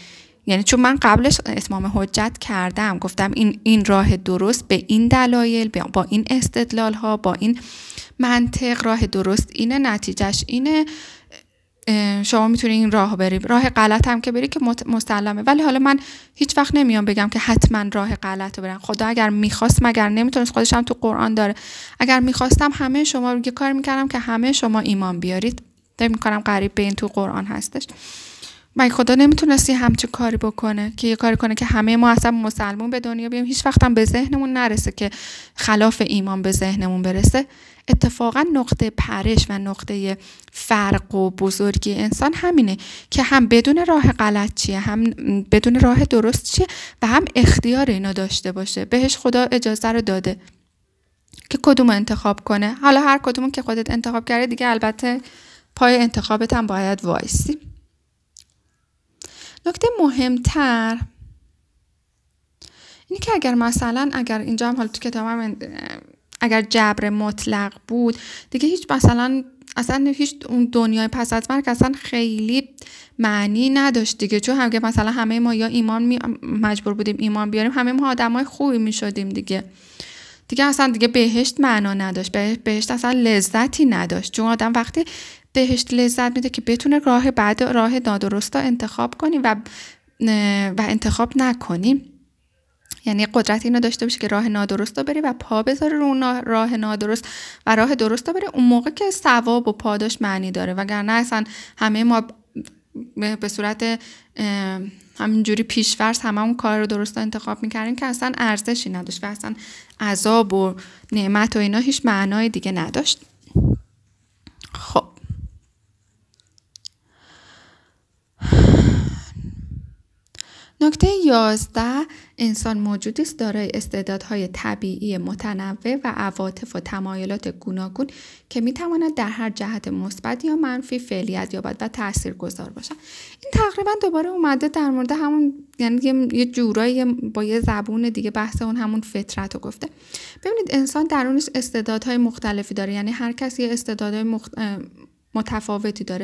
Speaker 1: یعنی چون من قبلش اتمام حجت کردم، گفتم این راه درست به این دلایل، با این استدلال ها، با این منطق راه درست اینه، نتیجهش اینه، شما میتونی این راه بری. راه غلط هم که بری که مسلمه، ولی حالا من هیچ وقت نمیام بگم که حتما راه غلط رو برن. خدا اگر میخواست مگر نمیتونست، خودش هم تو قرآن داره، اگر میخواستم همه شما رو یه کار میکردم که همه شما ایمان بیارید. فکر میکنم قریب به این تو قرآن هستش. مگه خدا نمیتونستی همچه کاری بکنه که یه کاری کنه که همه ما اصلا مسلمون به دنیا بیایم؟ هیچ وقت هم به ذهنمون نرسه که خلاف ایمان به ذهنمون برسه. اتفاقا نقطه پرش و نقطه فرق و بزرگی انسان همینه که هم بدون راه غلط چیه، هم بدون راه درست چیه و هم اختیار اینو داشته باشه. بهش خدا اجازه رو داده که کدوم انتخاب کنه. حالا هر کدومو که خودت انتخاب کردی دیگه البته پای انتخابت هم باید وایسی. نکته مهمتر اینه که اگر اینجا هم حالا تو کتابم اگر جبر مطلق بود دیگه هیچ اصلا هیچ اون دنیای پس از مرگ اصلا خیلی معنی نداشت دیگه، چون مثلا همه ما یا مجبور بودیم ایمان بیاریم، همه ما آدمای خوبی میشدیم دیگه اصلا دیگه بهشت معنا نداشت، بهشت اصلا لذتی نداشت. چون آدم وقتی بهشت لذت میده که بتونه راه نادرستا انتخاب کنیم و انتخاب نکنیم، یعنی قدرت اینو داشته باشه که راه نادرست رو بری و پا بذاره رو راه نادرست و راه درست رو بری، اون موقع که ثواب و پاداش معنی داره. وگرنه اصلا همه ما به صورت همینجوری پیش‌فرض همون کار رو درست انتخاب میکردیم که اصلا ارزشی نداشت و اصلا عذاب و نعمت و اینا هیچ معنای دیگه نداشت. خب نکته 11، انسان موجودی است دارای استعدادهای طبیعی متنوع و عواطف و تمایلات گوناگون که میتواند در هر جهت مثبت یا منفی فعالیت یابد و تاثیرگذار باشد. این تقریبا دوباره اومده در مورد همون، یعنی یه جورایی با یه زبون دیگه بحث اون همون فطرت رو گفته. ببینید انسان درونش استعدادهای مختلفی داره، یعنی هر کسی استعدادهای متفاوتی داره.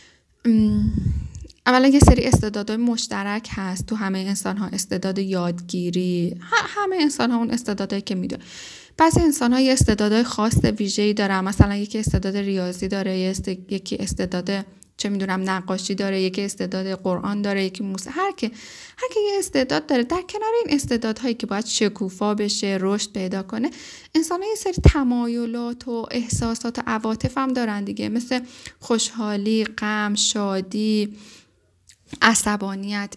Speaker 1: اولا یه سری استعدادهای مشترک هست تو همه انسان ها، استعداد یادگیری، همه انسان ها اون استعدادهایی که میدونه. بعضی انسان ها یه استعدادهای خاص ویژه‌ای دارن، مثلا یکی استعداد ریاضی داره، یکی استعداد چه میدونم نقاشی داره، یکی استعداد قرآن داره، یکی موسیقی. هر که یه استعداد داره. در کنار این استعدادهایی که باید شکوفا بشه، رشد پیدا کنه، انسان ها یه سری تمایلات و احساسات و عواطف هم دارن دیگه، مثل خوشحالی، غم، شادی، عصبانیت،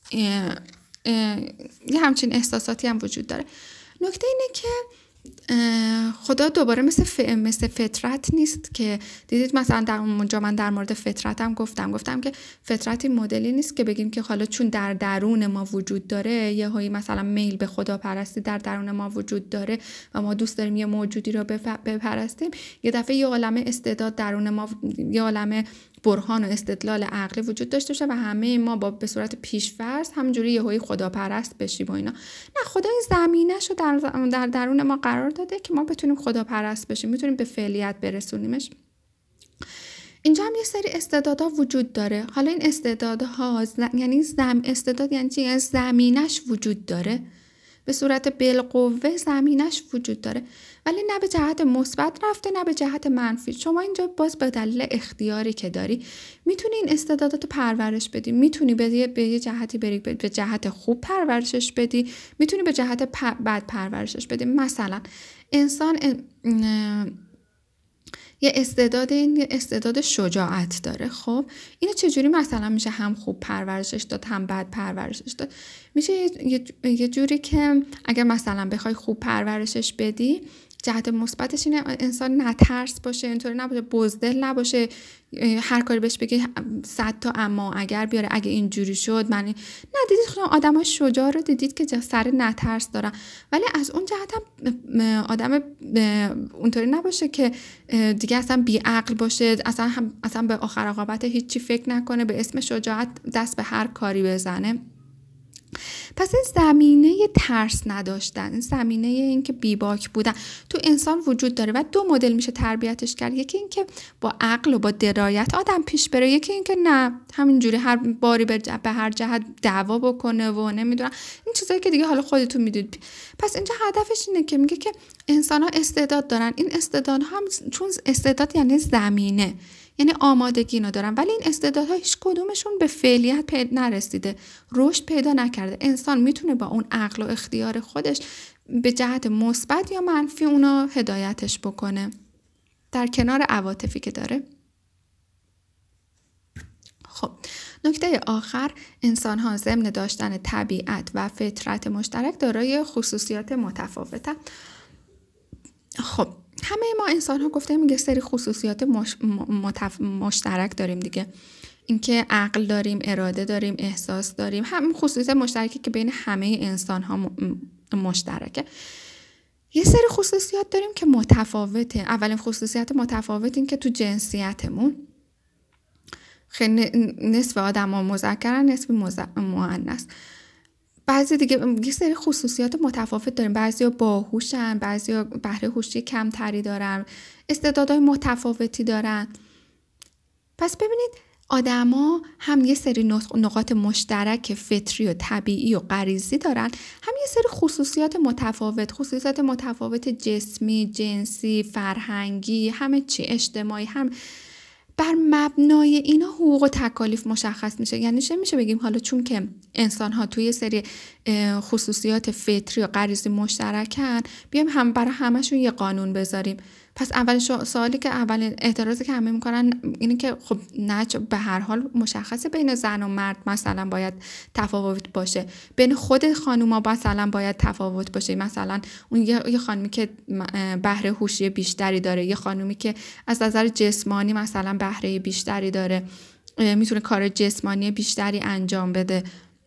Speaker 1: یه همچین احساساتی هم وجود داره. نکته اینه که خدا دوباره مثل فطرت نیست که دیدید مثلا در اونجا من در مورد فطرت هم گفتم که فطرتی مدلی نیست که بگیم که حالا چون در درون ما وجود داره، یه هایی مثلا میل به خدا پرستی در درون ما وجود داره و ما دوست داریم یه موجودی رو بپرستیم، یه دفعه یه عالمه استعداد درون ما، یه عالمه برهان و استدلال عقلی وجود داشته باشه و همه ما به صورت پیش‌فرض همونجوری یهویی خداپرست بشیم و اینا. نه، خدا این زمینه‌شو در درون ما قرار داده که ما بتونیم خداپرست بشیم، میتونیم به فعلیت برسونیمش. اینجا هم یه سری استعدادها وجود داره. حالا این استعدادها یعنی استعداد یعنی چی؟ یعنی زمینش وجود داره، به صورت بالقوه زمینش وجود داره، ولی نه به جهت مثبت رفته نه به جهت منفی. شما اینجا باز به دلیل اختیاری که داری میتونی این استعدادات پرورش بدی، میتونی به یه جهتی بری به جهت خوب پرورشش بدی، میتونی به جهت بد پرورشش بدی. مثلا انسان یه استعداد شجاعت داره. خب اینو چجوری مثلا میشه هم خوب پرورشش داد هم بد پرورشش داد؟ میشه یه جوری که اگر مثلا بخوای خوب پرورشش بدی، جهت مثبتش اینه انسان نترس باشه، اینطوری نباشه بزدل نباشه، هر کاری بهش بگی 100 تا اما اگر بیاره، اگه اینجوری شد من نه. دیدید خودم آدمای شجاع رو دیدید که سر نترس دارن، ولی از اون جهت هم آدم اونطوری نباشه که دیگه اصلا بی عقل باشه، اصلا به آخر عاقبت هیچی فکر نکنه، به اسم شجاعت دست به هر کاری بزنه. پس این زمینه ترس نداشتن، این زمینه این که بیباک بودن تو انسان وجود داره و دو مدل میشه تربیتش کرد. یکی این که با عقل و با درایت آدم پیش بره، یکی این که نه همینجوری هر باری به هر جهت دعوا بکنه و نمیدونم این چیزایی که دیگه حالا خودتون میدونید. پس اینجا هدفش اینه که میگه که انسان ها استعداد دارن، این استعدادها هم چون استعداد یعنی زمینه، یعنی آمادگی اینو دارن، ولی این استعدادها هیچ کدومشون به فعلیت نرسیده، رشد پیدا نکرده. انسان میتونه با اون عقل و اختیار خودش به جهت مثبت یا منفی اونو هدایتش بکنه در کنار عواطفی که داره. خب نکته آخر، انسان ها ضمن داشتن طبیعت و فطرت مشترک دارای خصوصیات متفاوته. خب همه ما انسان ها گفته میگه سری خصوصیات مشترک داریم دیگه، اینکه عقل داریم، اراده داریم، احساس داریم، هم خصوصیت مشترکی که بین همه انسان ها مشترکه. یه سری خصوصیات داریم که متفاوته. اولین خصوصیت متفاوت این که تو جنسیتمون خیلی نصف آدم ها مذکرن، نصف مؤنث. بعضی دیگه یه سری خصوصیات متفاوت داریم، بعضی ها باهوشن، بعضی ها بهره هوشی کمتری دارن، استعدادهای متفاوتی دارن. پس ببینید آدما هم یه سری نقاط مشترک فطری و طبیعی و غریزی دارن، هم یه سری خصوصیات متفاوت جسمی، جنسی، فرهنگی، همه چی اجتماعی. هم بر مبنای اینا حقوق و تکالیف مشخص میشه. یعنی چه میشه بگیم حالا چون که انسان ها توی سری خصوصیات فطری و غریزی مشترکن، بیایم هم برای همشون یه قانون بذاریم. پس سوالی که اولین اعتراضی که همه میکنن اینه که خب نه، به هر حال مشخصه بین زن و مرد مثلا باید تفاوت باشه، بین خود خانوما مثلا باید تفاوت باشه، مثلا اون یه خانمی که بهره هوشی بیشتری داره، یه خانومی که از نظر جسمانی مثلا بهره بیشتری داره، میتونه کار جسمانی بیشتری انجام بده،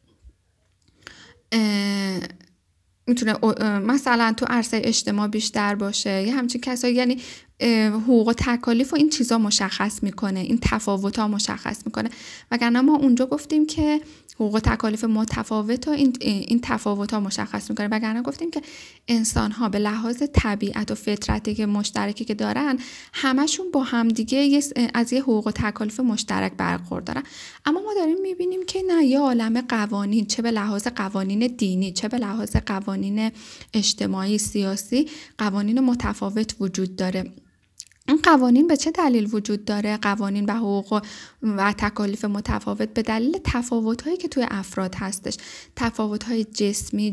Speaker 1: میتونه مثلا تو عرصه اجتماع بیشتر باشه، یه همچین کسایی. یعنی حقوق و تکالیف و این چیزا مشخص میکنه، این تفاوت ها مشخص میکنه. وگرنه ما اونجا گفتیم که حقوق و تکالیف متفاوت و این تفاوت ها مشخص میکنه. وگرنه گفتیم که انسان ها به لحاظ طبیعت و فطرتی که مشترکی که دارن، همشون با هم دیگه از یه حقوق و تکالیف مشترک برخوردارن. اما ما داریم میبینیم که نه، یه عالمه قوانین، چه به لحاظ قوانین دینی، چه به لحاظ قوانین اجتماعی، سیاسی، قوانین متفاوت وجود داره. این قوانین به چه دلیل وجود داره؟ قوانین و حقوق و تکالیف متفاوت به دلیل تفاوت‌هایی که توی افراد هستش، تفاوت‌های جسمی،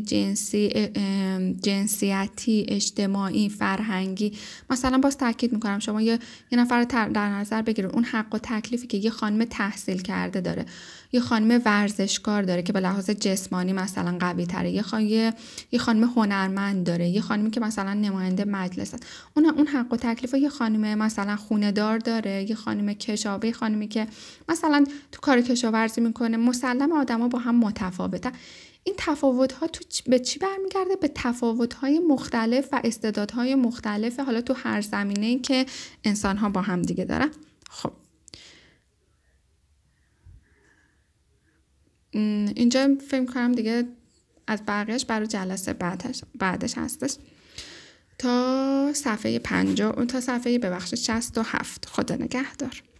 Speaker 1: جنسیتی، اجتماعی، فرهنگی. مثلا باز تاکید می‌کنم شما یه نفر در نظر بگیرید، اون حق و تکلیفی که یه خانم تحصیل کرده داره، یه خانم ورزشکار داره که به لحاظ جسمانی مثلا قوی تره، یه خانم هنرمند داره، یه خانمی که مثلا نماینده مجلس است، اون حق و تکلیف یه خانم مثلا خونه دار داره، یه خانم کشاورز، یه خانمی که مثلا تو کار کشاورزی میکنه. مسلم آدما با هم متفاوتن. این تفاوت‌ها به چی برمیگرده؟ به تفاوت‌های مختلف و استعدادهای مختلف حالا تو هر زمینه‌ای که انسان‌ها با هم دیگه دارن. خب اینجا فکر کنم دیگه از بقیهش برای جلسه بعدش هستش تا صفحه 67. خدا نگهدار.